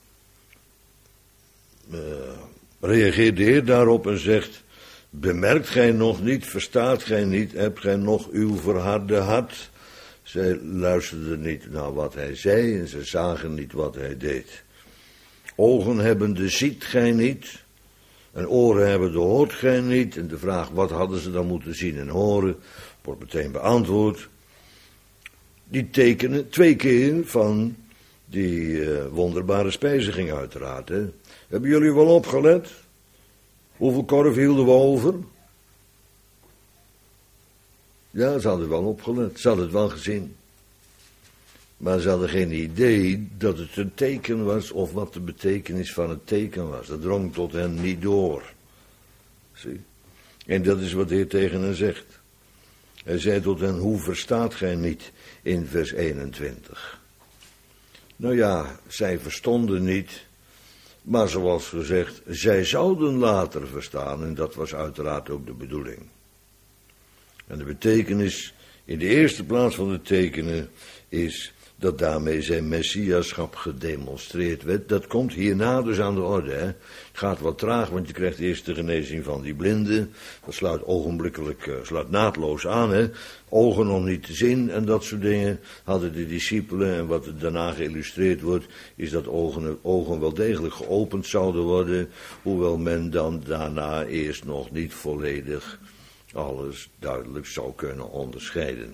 uh, reageert de Heer daarop en zegt: bemerkt gij nog niet, verstaat gij niet, hebt gij nog uw verharde hart? Zij luisterden niet naar wat hij zei en ze zagen niet wat hij deed. Ogen hebbende ziet gij niet, en oren hebbende hoort gij niet. En de vraag, wat hadden ze dan moeten zien en horen, wordt meteen beantwoord. Die tekenen, twee keer van die uh, wonderbare spijziging uiteraard. Hè. Hebben jullie wel opgelet? Hoeveel korf hielden we over? Ja, ze hadden wel opgelet, ze hadden het wel gezien. Maar ze hadden geen idee dat het een teken was of wat de betekenis van het teken was. Dat drong tot hen niet door. Zie? En dat is wat de Heer tegen hen zegt. Hij zei tot hen, hoe verstaat gij niet in vers eenentwintig? Nou ja, zij verstonden niet, maar zoals gezegd, zij zouden later verstaan en dat was uiteraard ook de bedoeling. En de betekenis in de eerste plaats van de tekenen is dat daarmee zijn messiaschap gedemonstreerd werd. Dat komt hierna dus aan de orde. Hè. Het gaat wat traag, want je krijgt eerst de genezing van die blinden. Dat sluit ogenblikkelijk, uh, sluit naadloos aan. Hè. Ogen nog niet te zien en dat soort dingen hadden de discipelen. En wat er daarna geïllustreerd wordt, is dat ogen, ogen wel degelijk geopend zouden worden. Hoewel men dan daarna eerst nog niet volledig alles duidelijk zou kunnen onderscheiden.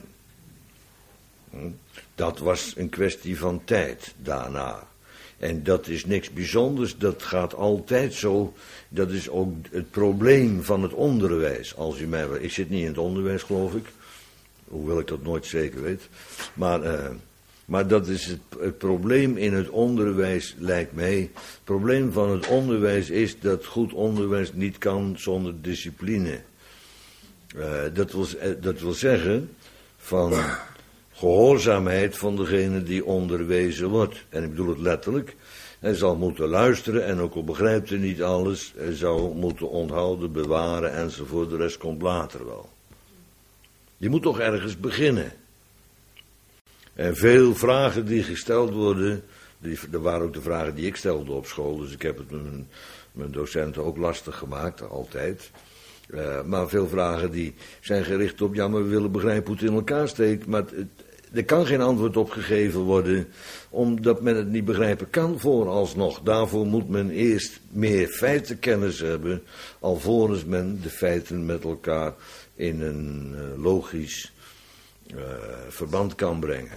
Dat was een kwestie van tijd daarna. En dat is niks bijzonders, dat gaat altijd zo. Dat is ook het probleem van het onderwijs. Als u mij, ik zit niet in het onderwijs, geloof ik. Hoewel ik dat nooit zeker weet. Maar, uh, maar dat is het, het probleem in het onderwijs, lijkt mij. Het probleem van het onderwijs is dat goed onderwijs niet kan zonder discipline. Uh, dat, wil, dat wil zeggen van gehoorzaamheid van degene die onderwezen wordt. En ik bedoel het letterlijk. Hij zal moeten luisteren en ook al begrijpt hij niet alles, hij zou moeten onthouden, bewaren enzovoort. De rest komt later wel. Je moet toch ergens beginnen. En veel vragen die gesteld worden, die, dat waren ook de vragen die ik stelde op school, dus ik heb het mijn, mijn docenten ook lastig gemaakt, altijd. Uh, maar veel vragen die zijn gericht op, ja, maar we willen begrijpen hoe het in elkaar steekt, maar het, er kan geen antwoord op gegeven worden, omdat men het niet begrijpen kan vooralsnog. Daarvoor moet men eerst meer feitenkennis hebben, alvorens men de feiten met elkaar in een uh, logisch uh, verband kan brengen.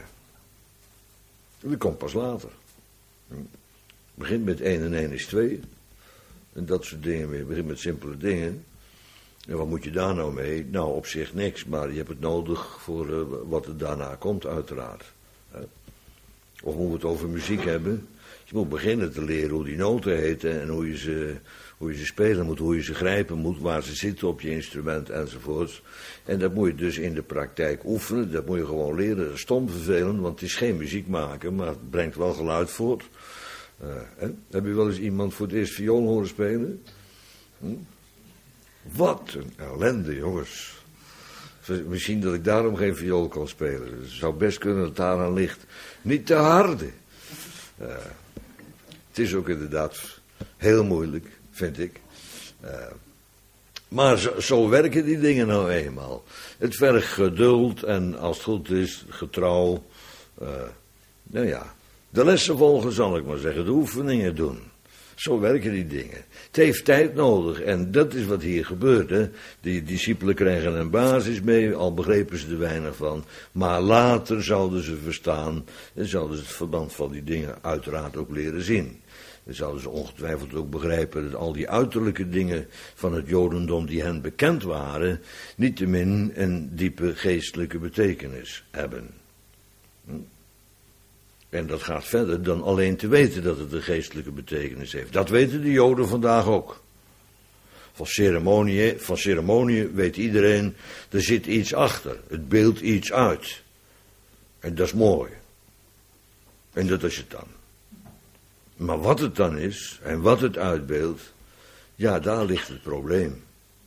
Dat komt pas later. Het begint met één en één is twee. En dat soort dingen weer. Het begint met simpele dingen. En wat moet je daar nou mee? Nou, op zich niks, maar je hebt het nodig voor uh, wat er daarna komt, uiteraard. Of moeten we het over muziek hebben? Je moet beginnen te leren hoe die noten heten en hoe je ze, hoe je ze spelen moet, hoe je ze grijpen moet, waar ze zitten op je instrument enzovoort. En dat moet je dus in de praktijk oefenen, dat moet je gewoon leren. Dat is stom vervelend, want het is geen muziek maken, maar het brengt wel geluid voort. Uh, hè? Heb je wel eens iemand voor het eerst viool horen spelen? Hm? Wat een ellende, jongens. Misschien dat ik daarom geen viool kan spelen. Het zou best kunnen dat het daaraan ligt. Niet te harde. Uh, het is ook inderdaad heel moeilijk, vind ik. Uh, maar zo, zo werken die dingen nou eenmaal. Het vergt geduld en als het goed is, getrouw. Uh, nou ja, de lessen volgen zal ik maar zeggen, de oefeningen doen. Zo werken die dingen. Het heeft tijd nodig en dat is wat hier gebeurt. Hè. Die discipelen krijgen een basis mee, al begrepen ze er weinig van. Maar later zouden ze verstaan en zouden ze het verband van die dingen uiteraard ook leren zien. Dan zouden ze ongetwijfeld ook begrijpen dat al die uiterlijke dingen van het Jodendom die hen bekend waren, niettemin een diepe geestelijke betekenis hebben. Hm? En dat gaat verder dan alleen te weten dat het een geestelijke betekenis heeft. Dat weten de Joden vandaag ook. Van ceremonie, van ceremonie weet iedereen, er zit iets achter. Het beeldt iets uit. En dat is mooi. En dat is het dan. Maar wat het dan is, en wat het uitbeeldt, ja, daar ligt het probleem.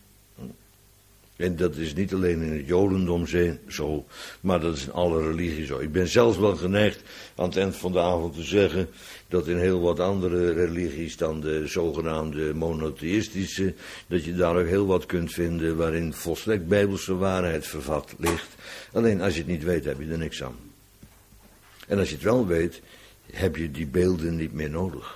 En dat is niet alleen in het Jodendom zo, maar dat is in alle religies zo. Ik ben zelfs wel geneigd aan het eind van de avond te zeggen dat in heel wat andere religies dan de zogenaamde monotheïstische, dat je daar ook heel wat kunt vinden waarin volstrekt bijbelse waarheid vervat ligt. Alleen als je het niet weet, heb je er niks aan. En als je het wel weet, heb je die beelden niet meer nodig.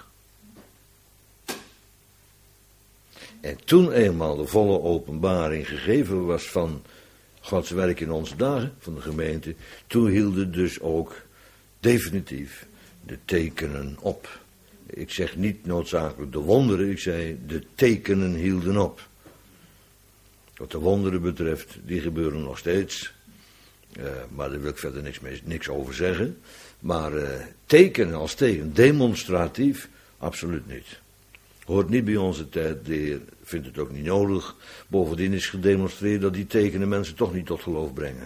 En toen eenmaal de volle openbaring gegeven was van Gods werk in onze dagen, van de gemeente, toen hielden dus ook definitief de tekenen op. Ik zeg niet noodzakelijk de wonderen, ik zei de tekenen hielden op. Wat de wonderen betreft, die gebeuren nog steeds. Uh, maar daar wil ik verder niks, mee, niks over zeggen. Maar uh, tekenen als teken, demonstratief, absoluut niet. Hoort niet bij onze tijd, de Heer vindt het ook niet nodig. Bovendien is gedemonstreerd dat die tekenen mensen toch niet tot geloof brengen.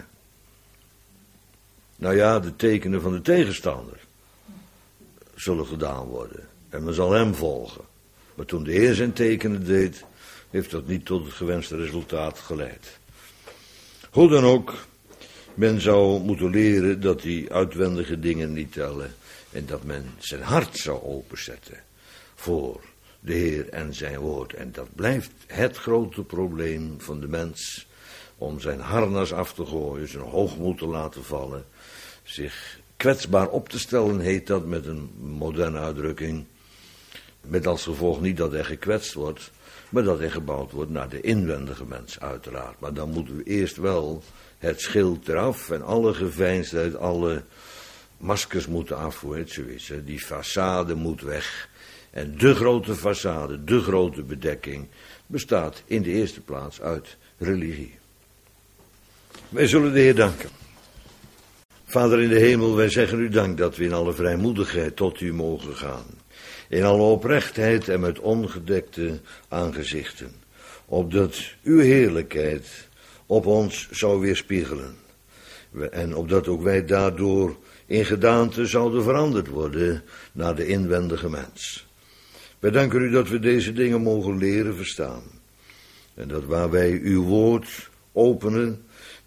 Nou ja, de tekenen van de tegenstander zullen gedaan worden. En men zal hem volgen. Maar toen de Heer zijn tekenen deed, heeft dat niet tot het gewenste resultaat geleid. Hoe dan ook, men zou moeten leren dat die uitwendige dingen niet tellen. En dat men zijn hart zou openzetten voor de Heer en zijn woord. En dat blijft het grote probleem van de mens. Om zijn harnas af te gooien, zijn hoogmoed te laten vallen. Zich kwetsbaar op te stellen, heet dat met een moderne uitdrukking. Met als gevolg niet dat er gekwetst wordt, maar dat er gebouwd wordt naar de inwendige mens uiteraard. Maar dan moeten we eerst wel het schild eraf en alle geveinsdheid, alle maskers moeten af, hoe heet zoiets. Hè? Die façade moet weg. En de grote façade, de grote bedekking, bestaat in de eerste plaats uit religie. Wij zullen de Heer danken. Vader in de hemel, wij zeggen u dank dat we in alle vrijmoedigheid tot u mogen gaan. In alle oprechtheid en met ongedekte aangezichten. Opdat uw heerlijkheid op ons zou weerspiegelen. En opdat ook wij daardoor in gedaante zouden veranderd worden naar de inwendige mens. Wij danken u dat we deze dingen mogen leren verstaan. En dat waar wij uw woord openen,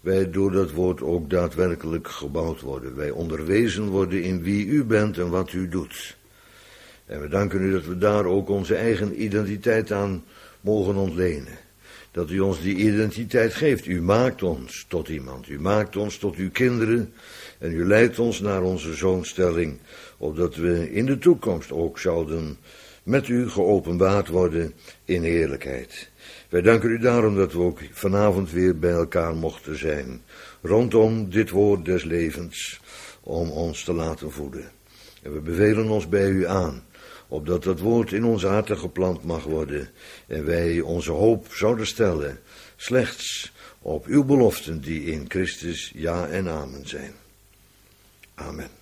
wij door dat woord ook daadwerkelijk gebouwd worden. Wij onderwezen worden in wie u bent en wat u doet. En we danken u dat we daar ook onze eigen identiteit aan mogen ontlenen. Dat u ons die identiteit geeft. U maakt ons tot iemand. U maakt ons tot uw kinderen. En u leidt ons naar onze zoonstelling. Opdat we in de toekomst ook zouden met u geopenbaard worden in heerlijkheid. Wij danken u daarom dat we ook vanavond weer bij elkaar mochten zijn. Rondom dit woord des levens. Om ons te laten voeden. En we bevelen ons bij u aan. Opdat dat woord in onze harten geplant mag worden. En wij onze hoop zouden stellen. Slechts op uw beloften die in Christus ja en amen zijn. Amen.